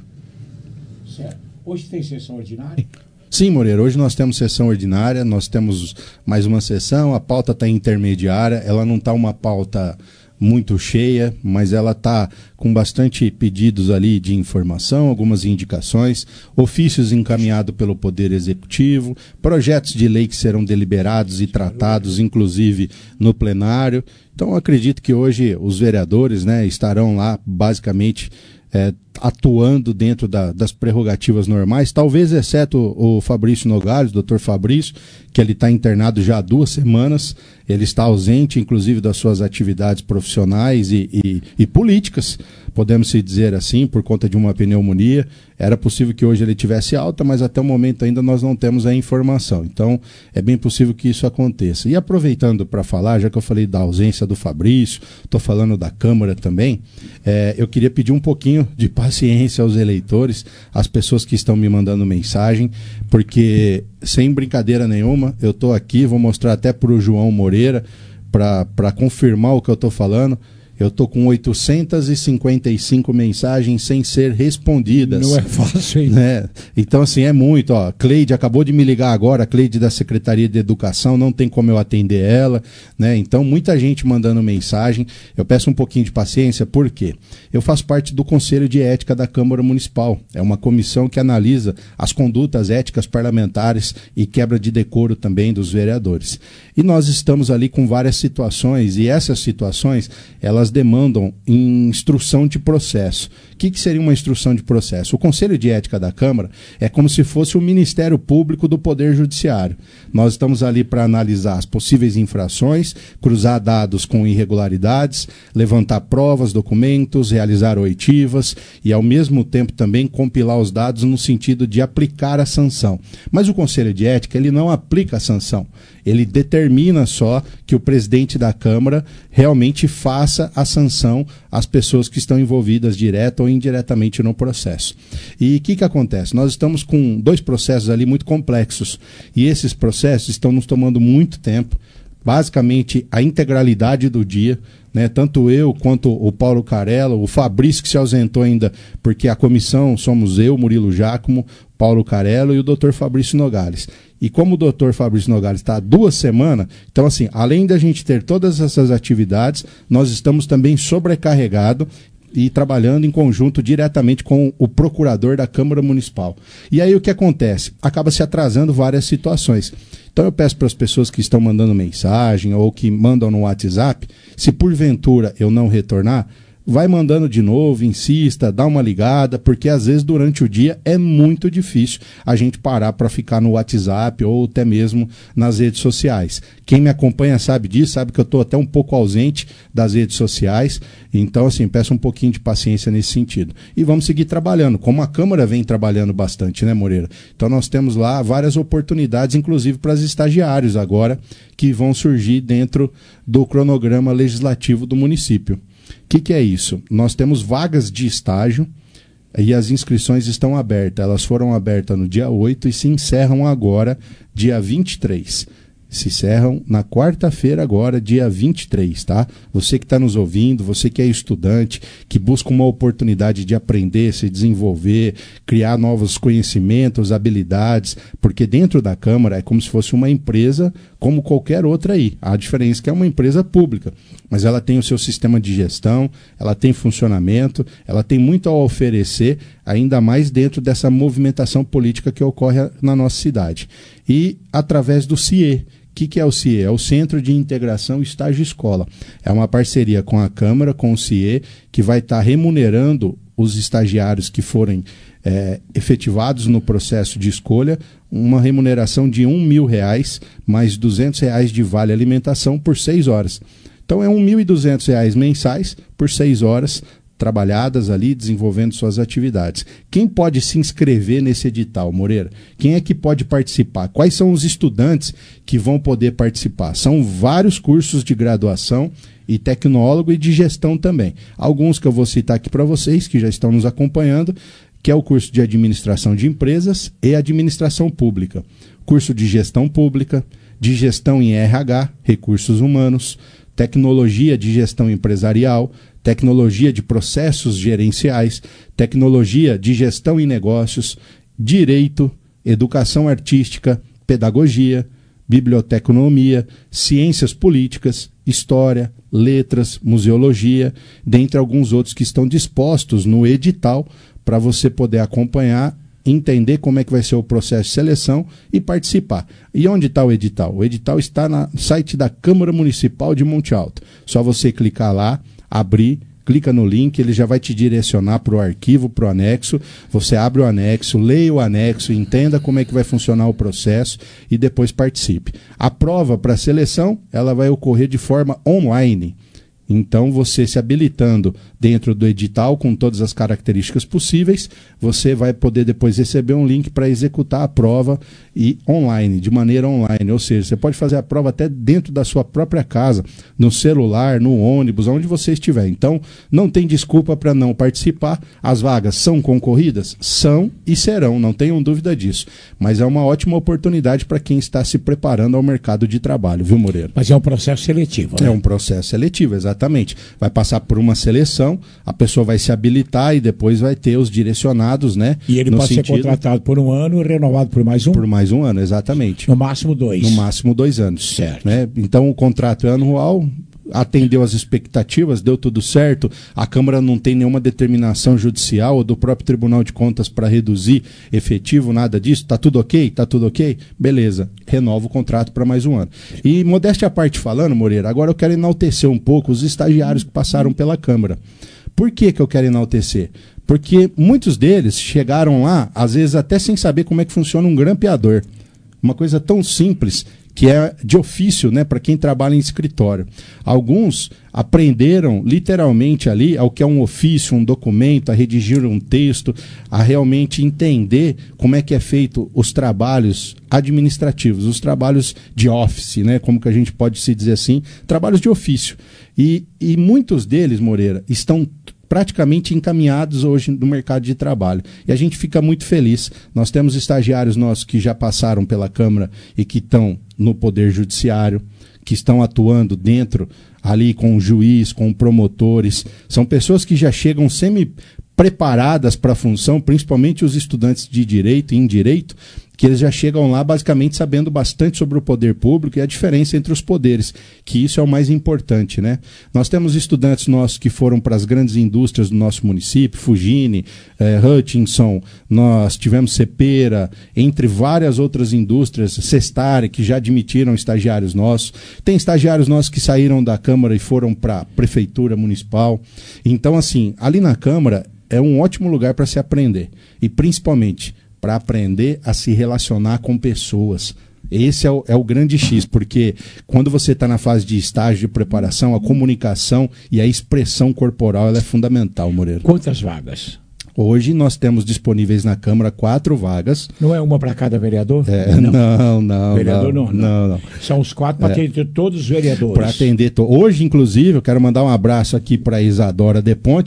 Certo. Hoje tem sessão ordinária?
Sim, Moreira, hoje nós temos sessão ordinária, nós temos mais uma sessão, a pauta está intermediária, ela não está uma pauta muito cheia, mas ela está com bastante pedidos ali de informação, algumas indicações, ofícios encaminhados pelo Poder Executivo, projetos de lei que serão deliberados e tratados, inclusive no plenário. Então, acredito que hoje os vereadores, né, estarão lá basicamente É, atuando dentro da, das prerrogativas normais, talvez exceto o, o Fabrício Nogales, o doutor Fabrício, que ele está internado já há duas semanas, ele está ausente, inclusive, das suas atividades profissionais e, e, e políticas, podemos se dizer assim, por conta de uma pneumonia. Era possível que hoje ele tivesse alta, mas até o momento ainda nós não temos a informação. Então, é bem possível que isso aconteça. E aproveitando para falar, já que eu falei da ausência do Fabrício, estou falando da Câmara também, é, eu queria pedir um pouquinho de paciência aos eleitores, às pessoas que estão me mandando mensagem, porque, sem brincadeira nenhuma, eu estou aqui, vou mostrar até para o João Moreira, para confirmar o que eu estou falando. Eu estou com oitocentas e cinquenta e cinco mensagens sem ser respondidas.
Não é fácil, hein?
Né? Então, assim, é muito. Ó. Cleide acabou de me ligar agora, a Cleide da Secretaria de Educação, não tem como eu atender ela. Né? Então, muita gente mandando mensagem. Eu peço um pouquinho de paciência, por quê? Eu faço parte do Conselho de Ética da Câmara Municipal. É uma comissão que analisa as condutas éticas parlamentares e quebra de decoro também dos vereadores. E nós estamos ali com várias situações, e essas situações, elas demandam instrução de processo. O que, que seria uma instrução de processo? O Conselho de Ética da Câmara é como se fosse o Ministério Público do Poder Judiciário. Nós estamos ali para analisar as possíveis infrações, cruzar dados com irregularidades, levantar provas, documentos, realizar oitivas e, ao mesmo tempo, também compilar os dados no sentido de aplicar a sanção. Mas o Conselho de Ética, ele não aplica a sanção. Ele determina só que o presidente da Câmara realmente faça a sanção às pessoas que estão envolvidas direta ou indiretamente no processo. E o que, que acontece? Nós estamos com dois processos ali muito complexos, e esses processos estão nos tomando muito tempo, basicamente a integralidade do dia, né? Tanto eu quanto o Paulo Carello, o Fabrício, que se ausentou ainda, porque a comissão somos eu, Murilo Giacomo, Paulo Carello e o doutor Fabrício Nogales. E como o doutor Fabrício Nogales está há duas semanas, então, assim, além da gente ter todas essas atividades, nós estamos também sobrecarregados e trabalhando em conjunto diretamente com o procurador da Câmara Municipal. E aí o que acontece? Acaba se atrasando várias situações. Então eu peço para as pessoas que estão mandando mensagem ou que mandam no WhatsApp, se porventura eu não retornar, vai mandando de novo, insista, dá uma ligada, porque às vezes durante o dia é muito difícil a gente parar para ficar no WhatsApp ou até mesmo nas redes sociais. Quem me acompanha sabe disso, sabe que eu estou até um pouco ausente das redes sociais, então assim, peço um pouquinho de paciência nesse sentido. E vamos seguir trabalhando, como a Câmara vem trabalhando bastante, né, Moreira? Então nós temos lá várias oportunidades, inclusive para os estagiários agora, que vão surgir dentro do cronograma legislativo do município. O que, que é isso? Nós temos vagas de estágio e as inscrições estão abertas. Elas foram abertas no dia oito e se encerram agora, dia vinte e três. se encerram na quarta-feira agora, dia vinte e três, tá? Você que está nos ouvindo, você que é estudante, que busca uma oportunidade de aprender, se desenvolver, criar novos conhecimentos, habilidades, porque dentro da Câmara é como se fosse uma empresa como qualquer outra aí. A diferença é que é uma empresa pública, mas ela tem o seu sistema de gestão, ela tem funcionamento, ela tem muito a oferecer, ainda mais dentro dessa movimentação política que ocorre na nossa cidade. E através do C I E. O que, que é o C I E? É o Centro de Integração Estágio-Escola. É uma parceria com a Câmara, com o C I E, que vai estar tá remunerando os estagiários que forem é, efetivados no processo de escolha, uma remuneração de um mil reais, mais duzentos reais de vale alimentação por seis horas. Então é um mil e duzentos reais mensais por seis horas, trabalhadas ali, desenvolvendo suas atividades. Quem pode se inscrever nesse edital, Moreira? Quem é que pode participar? Quais são os estudantes que vão poder participar? São vários cursos de graduação e tecnólogo e de gestão também. Alguns que eu vou citar aqui para vocês, que já estão nos acompanhando, que é o curso de administração de empresas e administração pública, curso de gestão pública, de gestão em R H, recursos humanos, tecnologia de gestão empresarial, tecnologia de processos gerenciais, tecnologia de gestão em negócios, direito, educação artística, pedagogia, biblioteconomia, ciências políticas, história, letras, museologia, dentre alguns outros que estão dispostos no edital para você poder acompanhar, entender como é que vai ser o processo de seleção e participar. E onde está o edital? O edital está no site da Câmara Municipal de Monte Alto. Só você clicar lá, abrir, clica no link, ele já vai te direcionar para o arquivo, para o anexo. Você abre o anexo, leia o anexo, entenda como é que vai funcionar o processo e depois participe. A prova para a seleção, ela vai ocorrer de forma online. Então, você se habilitando dentro do edital com todas as características possíveis, você vai poder depois receber um link para executar a prova e online, de maneira online. Ou seja, você pode fazer a prova até dentro da sua própria casa, no celular, no ônibus, onde você estiver. Então, não tem desculpa para não participar. As vagas são concorridas? São e serão, não tenham dúvida disso. Mas é uma ótima oportunidade para quem está se preparando ao mercado de trabalho, viu, Moreira?
Mas é um processo seletivo, né?
É um processo seletivo, exatamente. Exatamente. Vai passar por uma seleção, a pessoa vai se habilitar e depois vai ter os direcionados, né?
E ele
no
pode
sentido...
ser contratado por um ano e renovado por mais um?
Por mais um ano, exatamente.
No máximo dois.
No máximo dois anos.
Certo.
Né? Então o contrato é anual, atendeu as expectativas, deu tudo certo, a Câmara não tem nenhuma determinação judicial ou do próprio Tribunal de Contas para reduzir efetivo, nada disso, tá tudo ok? Tá tudo ok? Beleza, renova o contrato para mais um ano. E modéstia à parte falando, Moreira, agora eu quero enaltecer um pouco os estagiários que passaram pela Câmara. Por que que eu quero enaltecer? Porque muitos deles chegaram lá, às vezes até sem saber como é que funciona um grampeador. Uma coisa tão simples, que é de ofício, né, para quem trabalha em escritório. Alguns aprenderam literalmente ali ao que é um ofício, um documento, a redigir um texto, a realmente entender como é que é feito os trabalhos administrativos, os trabalhos de office, né, como que a gente pode se dizer assim, trabalhos de ofício. E, e muitos deles, Moreira, estão praticamente encaminhados hoje no mercado de trabalho. E a gente fica muito feliz. Nós temos estagiários nossos que já passaram pela Câmara e que estão no Poder Judiciário, que estão atuando dentro ali com o juiz, com promotores. São pessoas que já chegam semi-preparadas para a função, principalmente os estudantes de Direito e em Direito, que eles já chegam lá basicamente sabendo bastante sobre o poder público e a diferença entre os poderes, que isso é o mais importante, né? Nós temos estudantes nossos que foram para as grandes indústrias do nosso município, Fugini, eh, Hutchinson, nós tivemos Cepera, entre várias outras indústrias, Sestare, que já admitiram estagiários nossos. Tem estagiários nossos que saíram da Câmara e foram para a Prefeitura Municipal. Então, assim, ali na Câmara é um ótimo lugar para se aprender. E, principalmente, para aprender a se relacionar com pessoas. Esse é o, é o grande X, porque quando você está na fase de estágio de preparação, a comunicação e a expressão corporal ela é fundamental, Moreira.
Quantas vagas?
Hoje nós temos disponíveis na Câmara quatro vagas.
Não é uma para cada vereador?
É, não, não, não.
Vereador
não,
não,
não, não.
São os quatro para
É.
atender todos os vereadores.
Para atender. To... Hoje, inclusive, eu quero mandar um abraço aqui para Isadora De Ponte,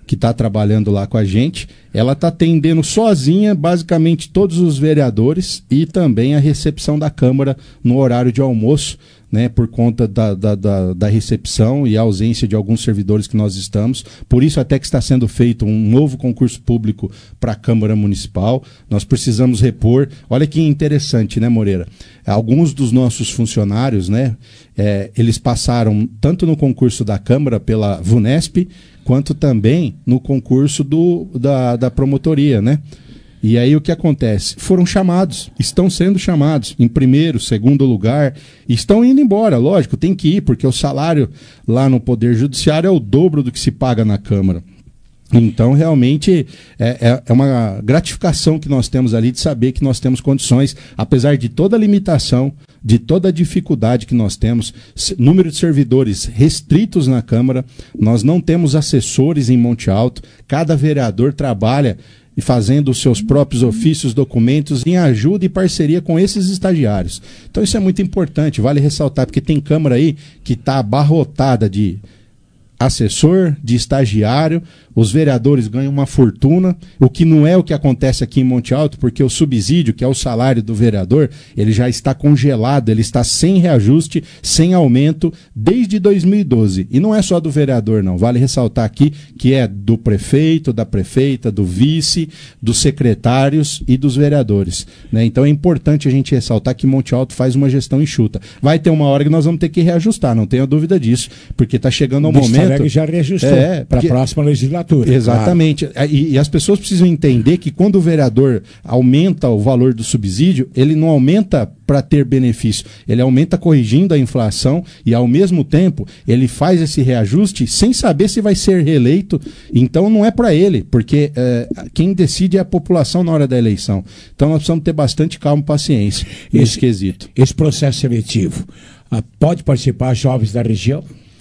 que está trabalhando lá com a gente, ela está atendendo sozinha basicamente todos os vereadores e também a recepção da Câmara no horário de almoço, né, por conta da, da, da, da recepção e a ausência de alguns servidores que nós estamos. Por isso até que está sendo feito um novo concurso público para a Câmara Municipal. Nós precisamos repor. Olha que interessante, né, Moreira? Alguns dos nossos funcionários, né, é, eles passaram tanto no concurso da Câmara pela VUNESP, quanto também no concurso do, da, da promotoria, né? E aí o que acontece? Foram chamados, estão sendo chamados em primeiro, segundo lugar, estão indo embora, lógico, tem que ir, porque o salário lá no Poder Judiciário é o dobro do que se paga na Câmara. Então, realmente, é, é, é uma gratificação que nós temos ali de saber que nós temos condições, apesar de toda a limitação, de toda a dificuldade que nós temos, número de servidores restritos na Câmara, nós não temos assessores em Monte Alto, cada vereador trabalha e fazendo os seus próprios ofícios, documentos, em ajuda e parceria com esses estagiários. Então isso é muito importante, vale ressaltar, porque tem Câmara aí que está abarrotada de assessor, de estagiário, os vereadores ganham uma fortuna, o que não é o que acontece aqui em Monte Alto, porque o subsídio, que é o salário do vereador, ele já está congelado, ele está sem reajuste, sem aumento, desde dois mil e doze. E não é só do vereador, não. Vale ressaltar aqui que é do prefeito, da prefeita, do vice, dos secretários e dos vereadores, né? Então é importante a gente ressaltar que Monte Alto faz uma gestão enxuta. Vai ter uma hora que nós vamos ter que reajustar, não tenha dúvida disso, porque está chegando ao momento...
já reajustou
é,
para a próxima legislatura.
Exatamente. Claro. E, e as pessoas precisam entender que quando o vereador aumenta o valor do subsídio, ele não aumenta para ter benefício, ele aumenta corrigindo a inflação e, ao mesmo tempo, ele faz esse reajuste sem saber se vai ser reeleito. Então não é para ele, porque é, quem decide é a população na hora da eleição. Então nós precisamos ter bastante calma e paciência nesse quesito.
Esse processo seletivo, ah, pode participar jovens da região?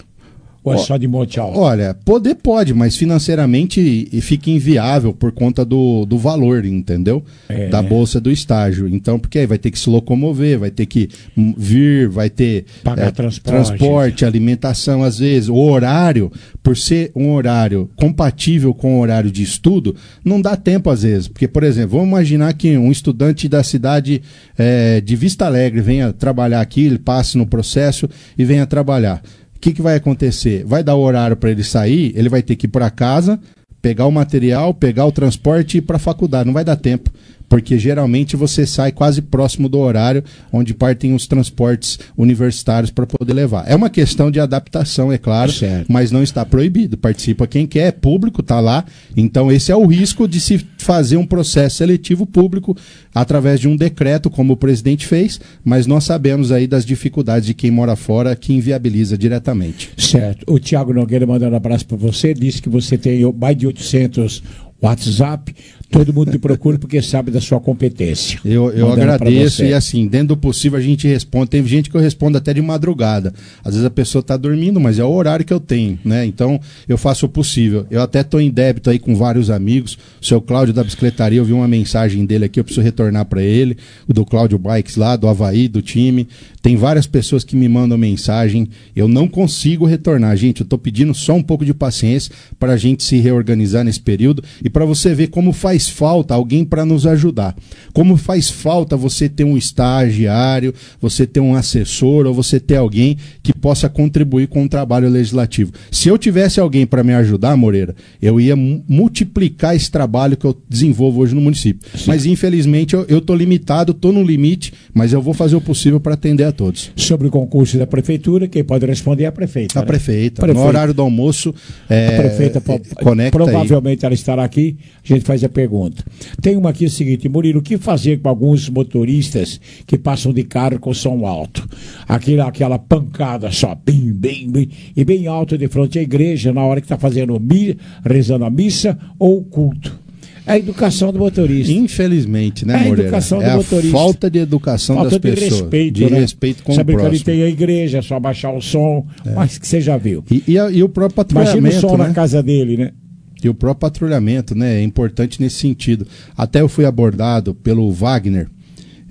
Ou é só de Monte Alto?
Olha, poder pode, mas financeiramente fica inviável por conta do, do valor, entendeu? É, da bolsa do estágio. Então, porque aí vai ter que se locomover, vai ter que vir, vai ter
pagar
é,
transporte.
transporte, alimentação, às vezes. O horário, por ser um horário compatível com o horário de estudo, não dá tempo às vezes. Porque, por exemplo, vamos imaginar que um estudante da cidade é, de Vista Alegre venha trabalhar aqui, ele passe no processo e venha trabalhar. O que, que vai acontecer? Vai dar o horário para ele sair, ele vai ter que ir para casa, pegar o material, pegar o transporte e ir para a faculdade. Não vai dar tempo, porque geralmente você sai quase próximo do horário onde partem os transportes universitários para poder levar. É uma questão de adaptação, é claro, certo, mas não está proibido. Participa quem quer, é público, está lá. Então esse é o risco de se fazer um processo seletivo público através de um decreto, como o presidente fez, mas nós sabemos aí das dificuldades de quem mora fora, que inviabiliza diretamente.
Certo. O Tiago Nogueira mandando um abraço para você, disse que você tem mais de oitocentos WhatsApp, todo mundo te procura porque sabe da sua competência.
Eu, eu agradeço e assim, dentro do possível a gente responde. Tem gente que eu respondo até de madrugada. Às vezes a pessoa está dormindo, mas é o horário que eu tenho, né? Então eu faço o possível. Eu até estou em débito aí com vários amigos. O seu Cláudio da Bicicletaria, eu vi uma mensagem dele aqui, eu preciso retornar para ele. O do Cláudio Bikes lá, do Havaí, do time. Tem várias pessoas que me mandam mensagem. Eu não consigo retornar, gente. Eu estou pedindo só um pouco de paciência para a gente se reorganizar nesse período e para você ver como faz falta alguém para nos ajudar. Como faz falta você ter um estagiário, você ter um assessor ou você ter alguém que possa contribuir com o trabalho legislativo. Se eu tivesse alguém para me ajudar, Moreira, eu ia multiplicar esse trabalho que eu desenvolvo hoje no município. Sim. Mas infelizmente eu estou limitado, estou no limite, mas eu vou fazer o possível para atender a todos.
Sobre o concurso da prefeitura, quem pode responder é a prefeita.
A
né?
prefeita.
prefeita.
No horário do almoço, é,
a prefeita
é, conecta
provavelmente
aí.
Ela estará aqui. A gente faz a pergunta. Tem uma aqui, o seguinte, Murilo, o que fazer com alguns motoristas que passam de carro com som alto? Aquela, aquela pancada só, bem, bem, bem, e bem alto de frente à igreja, na hora que está fazendo, rezando a missa ou o culto. É a educação do motorista.
Infelizmente, né,
é
Moreira?
A educação
é
do motorista.
A falta de educação
falta
das
de
pessoas.
Respeito,
de
né?
respeito com
Saber
o próximo.
que ele tem a igreja, só baixar o som, é. Mas que você já viu.
E, e, a, e o próprio patrulhamento,
imagina o som
né?
na casa dele, né?
E o próprio patrulhamento, né, é importante nesse sentido. Até eu fui abordado pelo Wagner,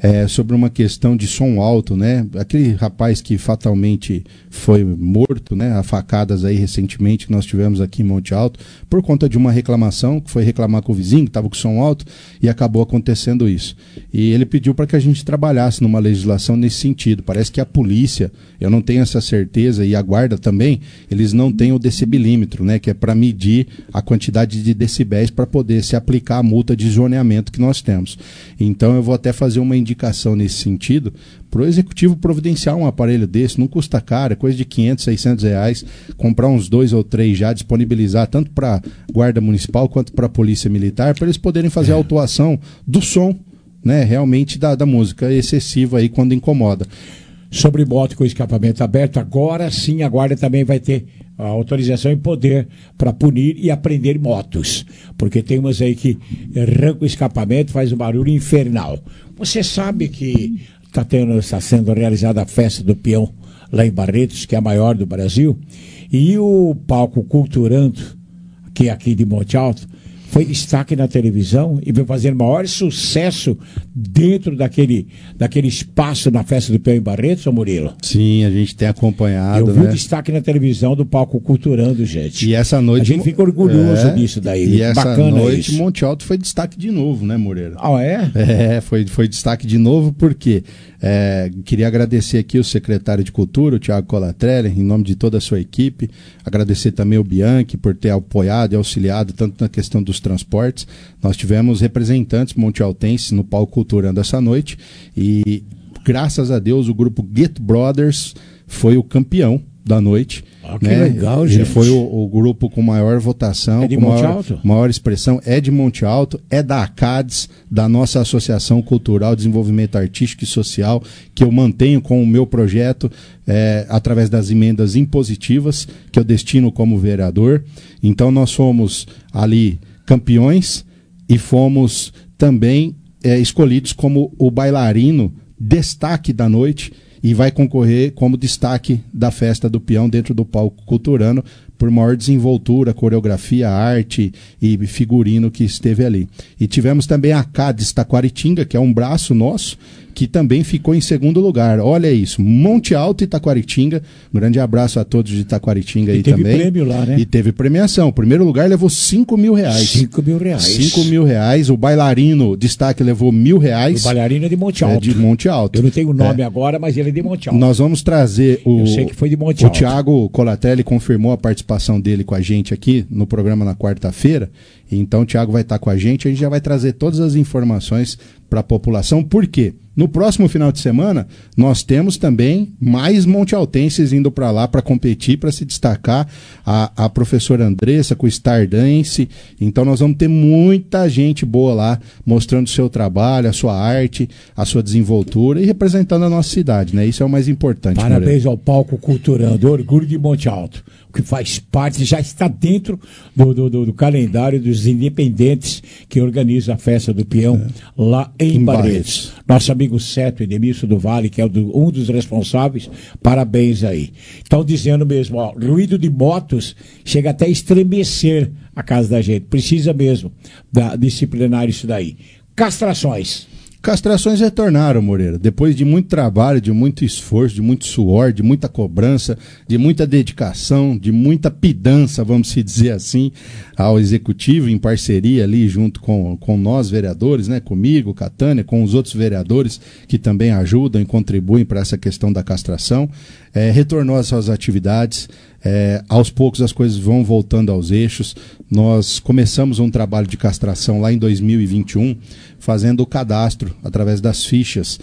é, sobre uma questão de som alto, né? Aquele rapaz que fatalmente foi morto, né? A facadas aí recentemente que nós tivemos aqui em Monte Alto, por conta de uma reclamação, que foi reclamar com o vizinho, que estava com som alto, e acabou acontecendo isso. E ele pediu para que a gente trabalhasse numa legislação nesse sentido. Parece que a polícia, eu não tenho essa certeza, e a guarda também, eles não têm o decibelímetro, né? Que é para medir a quantidade de decibéis para poder se aplicar a multa de zoneamento que nós temos. Então eu vou até fazer uma indicação nesse sentido para o executivo providenciar um aparelho desse, não custa caro, é coisa de quinhentos, seiscentos reais, comprar uns dois ou três já, disponibilizar tanto para guarda municipal quanto para a polícia militar, para eles poderem fazer a autuação do som, né, realmente da, da música excessiva aí quando incomoda.
Sobre moto com escapamento aberto, agora sim a guarda também vai ter a autorização e poder para punir e apreender motos, porque tem umas aí que arranca o escapamento, faz um barulho infernal. Você sabe que está tendo, está sendo realizada a festa do peão lá em Barretos, que é a maior do Brasil, e o palco Culturando, que é aqui de Monte Alto, foi destaque na televisão e veio fazendo maior sucesso dentro daquele, daquele espaço na festa do peão em Barretos, ô Murilo.
Sim, a gente tem acompanhado.
Eu vi
né?
o destaque na televisão do palco Culturando, gente.
E essa noite...
A gente fica orgulhoso é, disso daí.
E essa
bacana
noite
isso.
Monte Alto foi destaque de novo, né, Moreira?
Ah, é?
É, foi, foi destaque de novo porque é, queria agradecer aqui o secretário de Cultura, o Thiago Colatrelli, em nome de toda a sua equipe. Agradecer também o Bianchi por ter apoiado e auxiliado tanto na questão dos transportes. Nós tivemos representantes montealtenses no palco Culturando essa noite e, graças a Deus, o grupo Get Brothers foi o campeão da noite.
Ah, que
né?
legal,
Ele
gente.
foi o, o grupo com maior votação,
É de
com
Monte
maior,
Alto?
maior expressão, é de Monte Alto, é da ACADES, da nossa Associação Cultural Desenvolvimento Artístico e Social, que eu mantenho com o meu projeto é, através das emendas impositivas, que eu destino como vereador. Então nós fomos ali campeões e fomos também é, escolhidos como o bailarino destaque da noite e vai concorrer como destaque da festa do peão dentro do palco Culturando por maior desenvoltura, coreografia, arte e figurino que esteve ali. E tivemos também a CADES Taquaritinga, que é um braço nosso, que também ficou em segundo lugar. Olha isso, Monte Alto e Taquaritinga. Um grande abraço a todos de Taquaritinga aí também. E teve
prêmio lá, né?
E teve premiação. O primeiro lugar levou cinco mil reais.
cinco mil reais.
cinco mil reais. O bailarino destaque levou mil reais.
O bailarino é de Monte Alto.
É de Monte Alto.
Eu não tenho o nome
é.
agora, mas ele é de Monte Alto.
Nós vamos trazer o...
Eu sei que foi de Monte
o
Alto.
Thiago Colatrelli confirmou a participação dele com a gente aqui no programa na quarta-feira. Então o Thiago vai estar com a gente. A gente já vai trazer todas as informações para a população. Por quê? No próximo final de semana, nós temos também mais montealtenses indo para lá para competir, para se destacar. A, a professora Andressa com o Stardance. Então nós vamos ter muita gente boa lá, mostrando o seu trabalho, a sua arte, a sua desenvoltura e representando a nossa cidade, né? Isso é o mais importante.
Parabéns ao palco Culturando, Orgulho de Monte Alto, que faz parte, já está dentro do, do, do, do calendário dos independentes que organiza a festa do peão é. lá em, em Barretos. Barretos. Nosso amigo Seto Edemilson do Vale, que é um dos responsáveis, parabéns aí. Estão dizendo mesmo, ó, ruído de motos chega até a estremecer a casa da gente. Precisa mesmo da, disciplinar isso daí. Castrações.
Castrações retornaram, Moreira, depois de muito trabalho, de muito esforço, de muito suor, de muita cobrança, de muita dedicação, de muita pidança, vamos se dizer assim, ao executivo, em parceria ali junto com, com nós vereadores, né, comigo, com a Tânia, com os outros vereadores que também ajudam e contribuem para essa questão da castração. É, retornou às suas atividades, é, aos poucos as coisas vão voltando aos eixos. Nós começamos um trabalho de castração lá em dois mil e vinte e um, fazendo o cadastro através das fichas,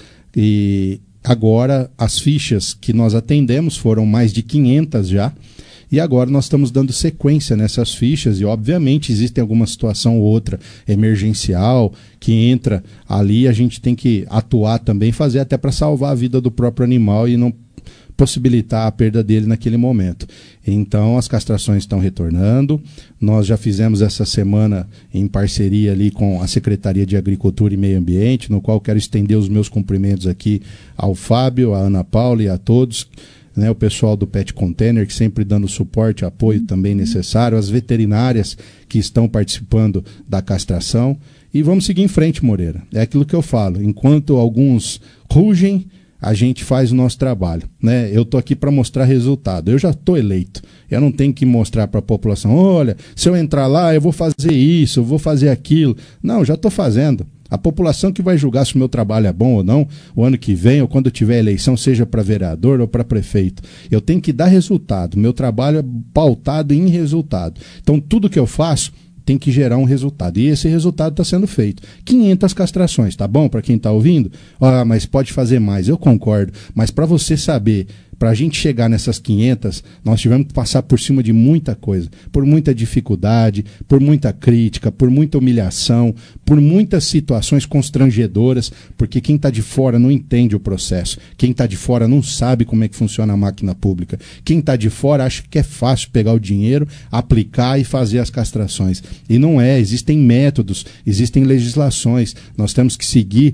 e agora as fichas que nós atendemos foram mais de quinhentas já, e agora nós estamos dando sequência nessas fichas, e obviamente existe alguma situação ou outra emergencial que entra ali, a gente tem que atuar também, fazer até para salvar a vida do próprio animal e não possibilitar a perda dele naquele momento. Então as castrações estão retornando. Nós já fizemos essa semana em parceria ali com a Secretaria de Agricultura e Meio Ambiente, no qual quero estender os meus cumprimentos aqui ao Fábio, à Ana Paula e a todos né, o pessoal do Pet Container, que sempre dando suporte, apoio também necessário, as veterinárias que estão participando da castração. E vamos seguir em frente, Moreira. É aquilo que eu falo. Enquanto alguns rugem, a gente faz o nosso trabalho, né? Eu estou aqui para mostrar resultado. Eu já estou eleito. Eu não tenho que mostrar para a população, olha, se eu entrar lá, eu vou fazer isso, eu vou fazer aquilo. Não, já estou fazendo. A população que vai julgar se o meu trabalho é bom ou não, o ano que vem ou quando tiver eleição, seja para vereador ou para prefeito. Eu tenho que dar resultado. Meu trabalho é pautado em resultado. Então, tudo que eu faço tem que gerar um resultado. E esse resultado está sendo feito. quinhentas castrações, tá bom? Para quem está ouvindo? Ah, mas pode fazer mais. Eu concordo. Mas para você saber, para a gente chegar nessas quinhentas, nós tivemos que passar por cima de muita coisa. Por muita dificuldade, por muita crítica, por muita humilhação, por muitas situações constrangedoras, porque quem está de fora não entende o processo. Quem está de fora não sabe como é que funciona a máquina pública. Quem está de fora acha que é fácil pegar o dinheiro, aplicar e fazer as castrações. E não é. Existem métodos, existem legislações. Nós temos que seguir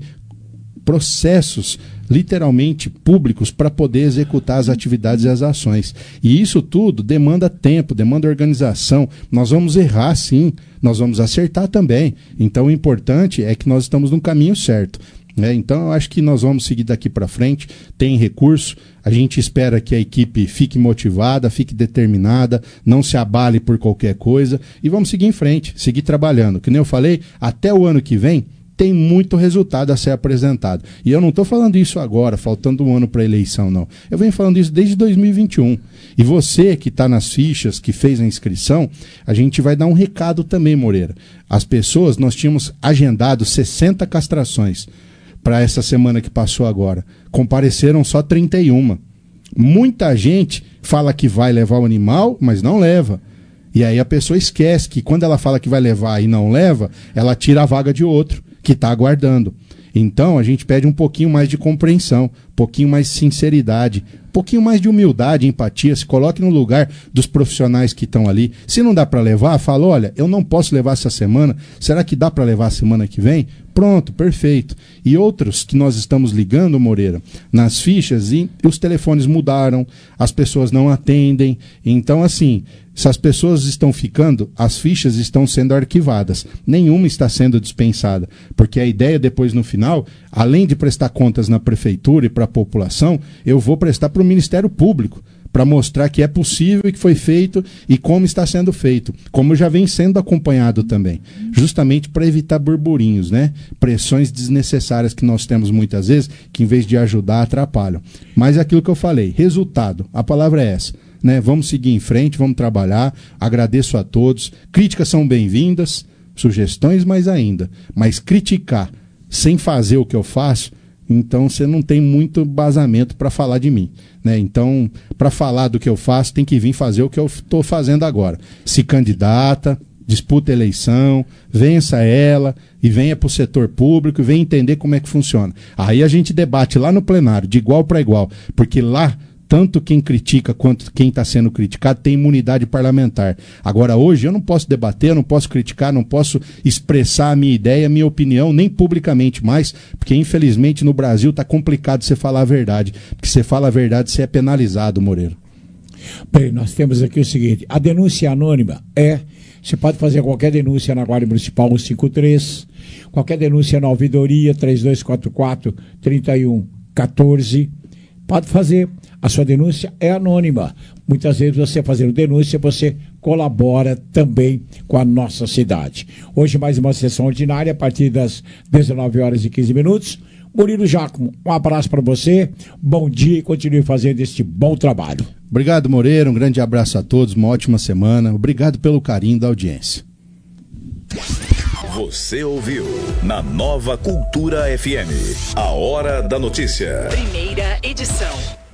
processos literalmente públicos para poder executar as atividades e as ações. E isso tudo demanda tempo, demanda organização. Nós vamos errar sim, nós vamos acertar também. Então o importante é que nós estamos no caminho certo. Né? Então eu acho que nós vamos seguir daqui para frente, tem recurso, a gente espera que a equipe fique motivada, fique determinada, não se abale por qualquer coisa e vamos seguir em frente, seguir trabalhando. Que nem eu falei, até o ano que vem tem muito resultado a ser apresentado. E eu não estou falando isso agora, faltando um ano para a eleição, não. Eu venho falando isso desde dois mil e vinte e um. E você que está nas fichas, que fez a inscrição, a gente vai dar um recado também, Moreira. As pessoas, nós tínhamos agendado sessenta castrações para essa semana que passou agora. Compareceram só trinta e uma. Muita gente fala que vai levar o animal, mas não leva. E aí a pessoa esquece que quando ela fala que vai levar e não leva, ela tira a vaga de outro que está aguardando. Então a gente pede um pouquinho mais de compreensão, um pouquinho mais de sinceridade, um pouquinho mais de humildade, empatia, se coloque no lugar dos profissionais que estão ali. Se não dá para levar, fala, olha, eu não posso levar essa semana, será que dá para levar a semana que vem? Pronto, perfeito. E outros que nós estamos ligando, Moreira, nas fichas, e os telefones mudaram, as pessoas não atendem. Então, assim, se as pessoas estão ficando, as fichas estão sendo arquivadas. Nenhuma está sendo dispensada. Porque a ideia depois, no final, além de prestar contas na prefeitura e para a população, eu vou prestar para o Ministério Público, para mostrar que é possível e que foi feito e como está sendo feito, como já vem sendo acompanhado também, justamente para evitar burburinhos, né? Pressões desnecessárias que nós temos muitas vezes, que em vez de ajudar, atrapalham. Mas é aquilo que eu falei, resultado, a palavra é essa, né? Vamos seguir em frente, vamos trabalhar, agradeço a todos, críticas são bem-vindas, sugestões mais ainda, mas criticar sem fazer o que eu faço, então você não tem muito embasamento para falar de mim, né? Então, para falar do que eu faço, tem que vir fazer o que eu estou fazendo agora. Se candidata, disputa a eleição, vença ela e venha para o setor público e venha entender como é que funciona. Aí a gente debate lá no plenário, de igual para igual, porque lá tanto quem critica quanto quem está sendo criticado tem imunidade parlamentar. Agora, hoje, eu não posso debater, eu não posso criticar, não posso expressar a minha ideia, a minha opinião, nem publicamente mais, porque, infelizmente, no Brasil está complicado você falar a verdade. Porque você fala a verdade, você é penalizado, Moreira.
Bem, nós temos aqui o seguinte, a denúncia anônima é, você pode fazer qualquer denúncia na Guarda Municipal cento e cinquenta e três, qualquer denúncia na ouvidoria três dois quatro quatro, três um um quatro, pode fazer. A sua denúncia é anônima. Muitas vezes você fazendo denúncia, você colabora também com a nossa cidade. Hoje mais uma sessão ordinária a partir das dezenove horas e quinze minutos. Murilo Giacomo, um abraço para você, bom dia e continue fazendo este bom trabalho.
Obrigado, Moreira, um grande abraço a todos, uma ótima semana. Obrigado pelo carinho da audiência.
Você ouviu na Nova Cultura F M, a Hora da Notícia.
Primeira edição.